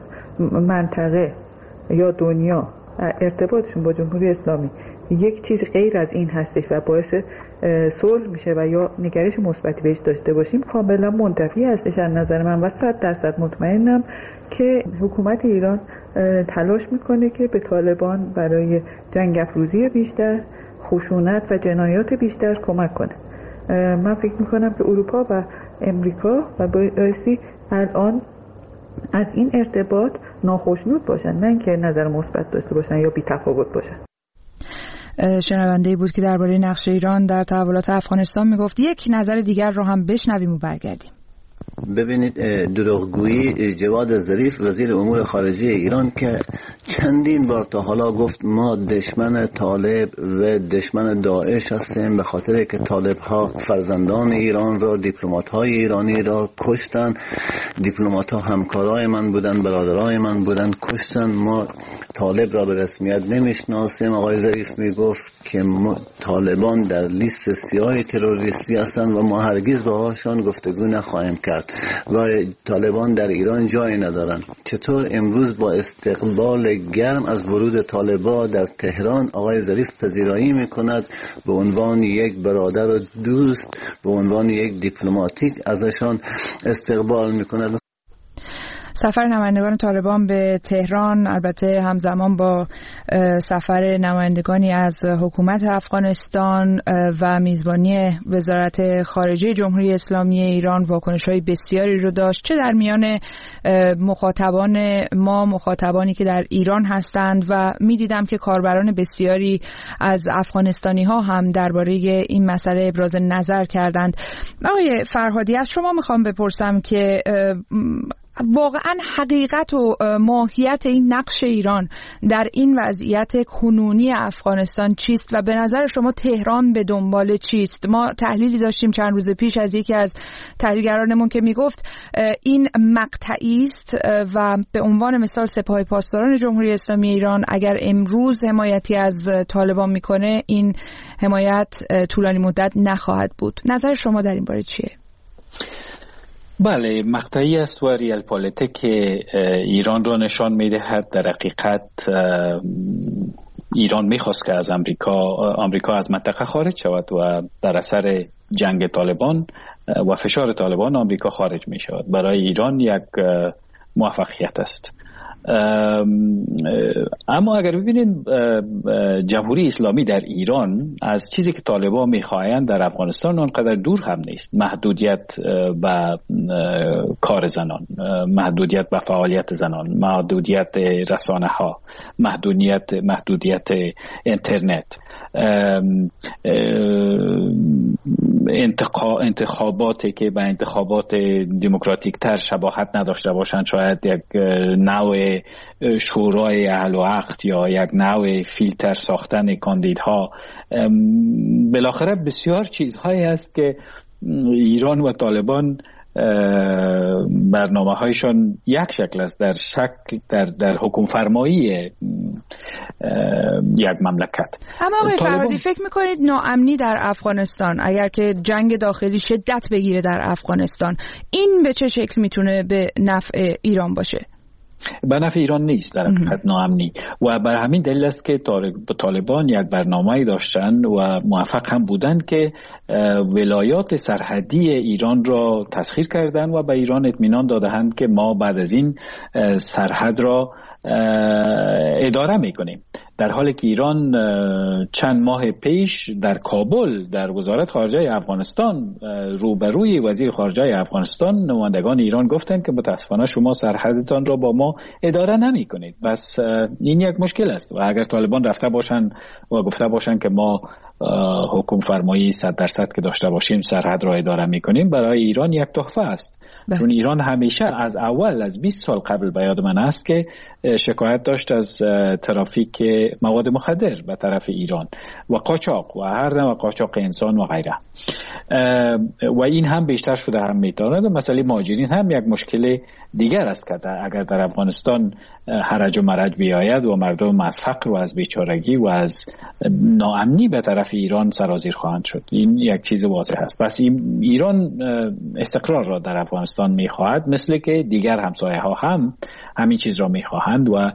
منطقه یا دنیا ارتباطشون با جمهوری اسلامی یک چیز غیر از این هستش و باعث صلح میشه و یا نگرش مثبتی بهش داشته باشیم، کاملا منتفی هستش از نظر من و 100% مطمئنم که حکومت ایران تلاش میکنه که به طالبان برای جنگ افروزی بیشتر، خشونت و جنایات بیشتر کمک کنه. من فکر میکنم که اروپا و امریکا و بایستی الان از این ارتباط ناخشنود باشن، نه اینکه نظر مثبت داشته باشن یا بی‌تفاوت باشن. شنونده‌ای بود که درباره نقش ایران در تحولات افغانستان میگفت. یک نظر دیگر رو هم بشنویم و برگردیم. ببینید، دروغگویی جواد ظریف وزیر امور خارجه ایران که چندین بار تا حالا گفت ما دشمن طالب و دشمن داعش هستیم به خاطر که طالب ها فرزندان ایران را، دیپلمات های ایرانی را کشتن، دیپلمات ها همکارای من بودن، برادرای من بودن، کشتن، ما طالب را به رسمیت نمیشناسیم. آقای ظریف میگفت که طالبان در لیست سیاه تروریستی هستند و ما هرگز باهاشون گفتگو نخواهیم کرد و طالبان در ایران جای ندارن. چطور امروز با استقبال گرم از ورود طالبان در تهران آقای ظریف پذیرایی میکند به عنوان یک برادر و دوست، به عنوان یک دیپلماتیک ازشان استقبال میکند؟ سفر نمایندگان طالبان به تهران البته همزمان با سفر نمایندگانی از حکومت افغانستان و میزبانی وزارت خارجه جمهوری اسلامی ایران واکنش‌های بسیاری رو داشت، چه در میان مخاطبان ما، مخاطبانی که در ایران هستند و می‌دیدم که کاربران بسیاری از افغانستانی‌ها هم درباره این مسئله ابراز نظر کردند. آقای فرهادی، از شما می‌خوام بپرسم که واقعا حقیقت و ماهیت این نقش ایران در این وضعیت کنونی افغانستان چیست و به نظر شما تهران به دنبال چیست؟ ما تحلیلی داشتیم چند روز پیش از یکی از تحلیلگرانمون که میگفت این مقطعی است و به عنوان مثال سپاه پاسداران جمهوری اسلامی ایران اگر امروز حمایتی از طالبان میکنه، این حمایت طولانی مدت نخواهد بود. نظر شما در این باره چیه؟ بله، مقطعی است و ریال پالیتیک ایران را نشان میدهد. در حقیقت ایران میخواست که از آمریکا از منطقه خارج شود و در اثر جنگ طالبان و فشار طالبان آمریکا خارج می شود. برای ایران یک موفقیت است. اما اگر ببینید جمهوری اسلامی در ایران از چیزی که طالبان میخواهند در افغانستان آنقدر دور هم نیست. محدودیت به کار زنان، محدودیت به فعالیت زنان، محدودیت رسانه ها، محدودیت اینترنت، انتخاباتی که به انتخابات دموکراتیک تر شباهت نداشته باشند، شاید یک نوع شورای اهل و عقد یا یک نوع فیلتر ساختن کاندیدها، بالاخره بسیار چیزهایی است که ایران و طالبان برنامه هایشان یک شکل است، در حکم فرمایی یک مملکت. اما آقای فرهادی فکر میکنید ناامنی در افغانستان، اگر که جنگ داخلی شدت بگیره در افغانستان، این به چه شکل میتونه به نفع ایران باشه؟ به نفع ایران نیست در حقیقت ناامنی، و بر همین دلیل است که طالبان یک برنامه‌ای داشتن و موفق هم بودن که ولایات سرحدی ایران را تسخیر کردن و به ایران اطمینان دادند که ما بعد از این سرحد را اداره میکنیم، در حالی که ایران چند ماه پیش در کابل در وزارت خارجه افغانستان روبروی وزیر خارجه افغانستان نمایندگان ایران گفتند که متاسفانه شما سرحدتان را با ما اداره نمی کنید. بس این یک مشکل است و اگر طالبان رفته باشند و گفته باشند که ما حکم فرمایی 100% که داشته باشیم سرحد را اداره میکنیم، برای ایران یک تحفه است. چون ایران همیشه از اول از 20 سال قبل به یاد من است که شکایت داشت از ترافیک مواد مخدر به طرف ایران و قاچاق و هر نوع قاچاق انسان و غیره، و این هم بیشتر شده هم میتواند. مسئله مهاجرین هم یک مشکل دیگر است که اگر در افغانستان هرج و مرج بیاید و مردم از فقر و از بیچارگی و از ناامنی به طرف ایران سرازیر خواهند شد. این یک چیز واضح است. پس ایران استقرار را در افغانستان میخواهد، مثل که دیگر همسایه ها هم همین چیز را میخواهند و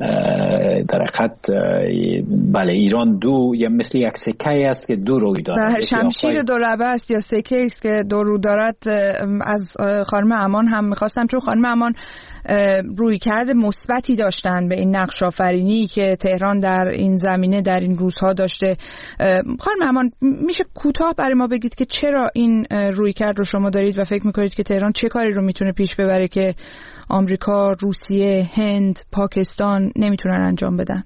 در حقیقت بله ایران یا مثل یک سکه است که دو روی دارد، شمشیر دو لبه است یا سکه است که دو رو دارد. از خانم امان هم میخواستم، چون خانم امان رویکرد مثبتی داشتن به این نقش آفرینی که تهران در این زمینه در این روزها داشته. خانم امان میشه کوتاه برای ما بگید که چرا این رویکرد رو شما دارید و فکر میکنید که تهران چه کاری رو میتونه پیش ببره که آمریکا، روسیه، هند، پاکستان نمیتونن انجام بدن؟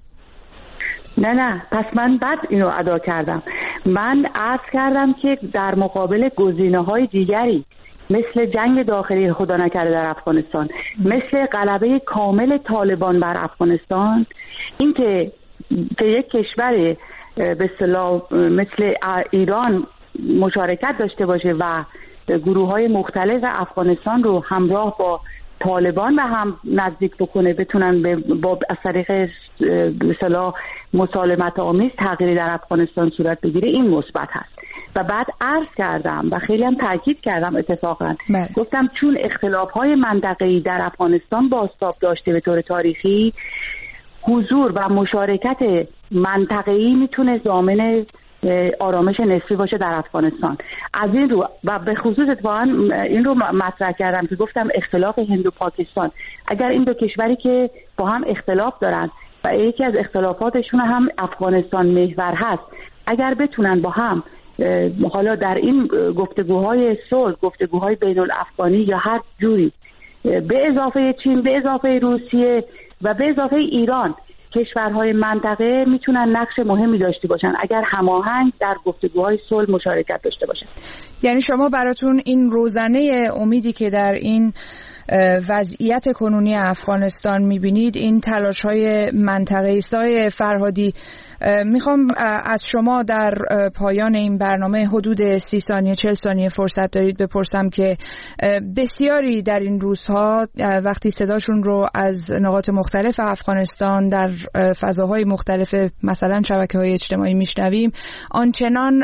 نه پس من بعد اینو ادا کردم. من عرض کردم که در مقابل گزینه‌های دیگری مثل جنگ داخلی خدا نکرده در افغانستان، مثل غلبه کامل طالبان بر افغانستان، این که یک کشور به اصطلاح مثل ایران مشارکت داشته باشه و گروه‌های مختلف افغانستان رو همراه با طالبان به هم نزدیک بکنه، بتونن با از طریق به اصطلاح مسالمت آمیز تغییری در افغانستان صورت بگیره، این مثبت هست. و بعد عرض کردم و خیلی هم تاکید کردم اتفاقا گفتم چون اختلاف‌های منطقه‌ای در افغانستان بازتاب داشته به طور تاریخی، حضور و مشارکت منطقه‌ای میتونه ضامن آرامش نسبی باشه در افغانستان. از این رو و به خصوص اتفاقا این رو مطرح کردم که گفتم اختلاف هند و پاکستان، اگر این دو کشوری که با هم اختلاف دارن و یکی از اختلافاتشون هم افغانستان محور هست، اگر بتونن با هم حالا در این گفتگوهای صلح، گفتگوهای بین الافغانی یا هر جوری، به اضافه چین، به اضافه روسیه و به اضافه ایران، کشورهای منطقه میتونن نقش مهمی داشته باشن اگر هماهنگ در گفتگوهای صلح مشارکت داشته باشن. یعنی شما براتون این روزنه امیدی که در این وضعیت کنونی افغانستان میبینید این تلاش‌های منطقه‌ای است. آقای فرهادی، میخوام از شما در پایان این برنامه حدود 30 ثانیه 40 ثانیه فرصت دارید بپرسم که بسیاری در این روزها وقتی صداشون رو از نقاط مختلف افغانستان در فضاهای مختلف مثلا شبکه‌های اجتماعی میشنویم، آنچنان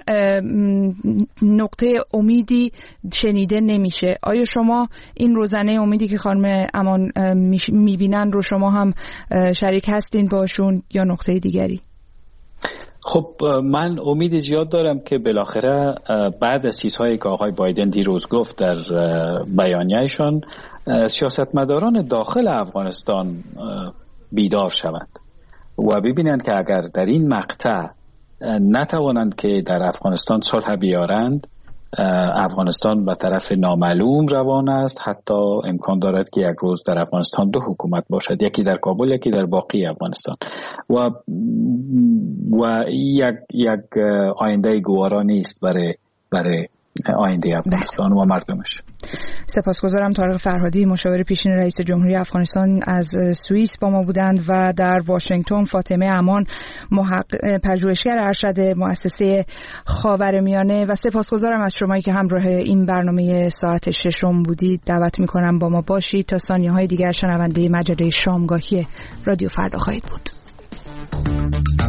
نقطه امیدی شنیده نمیشه. آیا شما این روزنه امیدی که خانم امان میبینن رو شما هم شریک هستین باشون یا نقطه دیگری؟ خب من امید زیاد دارم که بالاخره بعد از چیزهایی که آقای بایدن دیروز گفت در بیانیه‌شان، سیاستمداران داخل افغانستان بیدار شوند و ببینند که اگر در این مقطع نتوانند که در افغانستان صلح بیارند، افغانستان به طرف نامعلوم روان است. حتی امکان دارد که یک روز در افغانستان دو حکومت باشد، یکی در کابل یکی در باقی افغانستان و یک آینده گوارا نیست برای آینده افغانستان و مردمش. سپاسگزارم. طارق فرهادی، مشاور پیشین رئیس جمهوری افغانستان از سوئیس با ما بودند و در واشنگتن فاطمه امان، پژوهشگر ارشد مؤسسه خاورمیانه. و سپاسگزارم از شمایی که همراه این برنامه ساعت ششم بودید. دعوت می‌کنم با ما باشید تا ثانیه‌های دیگر شنونده مجله شامگاهی رادیو فردا خواهید بود.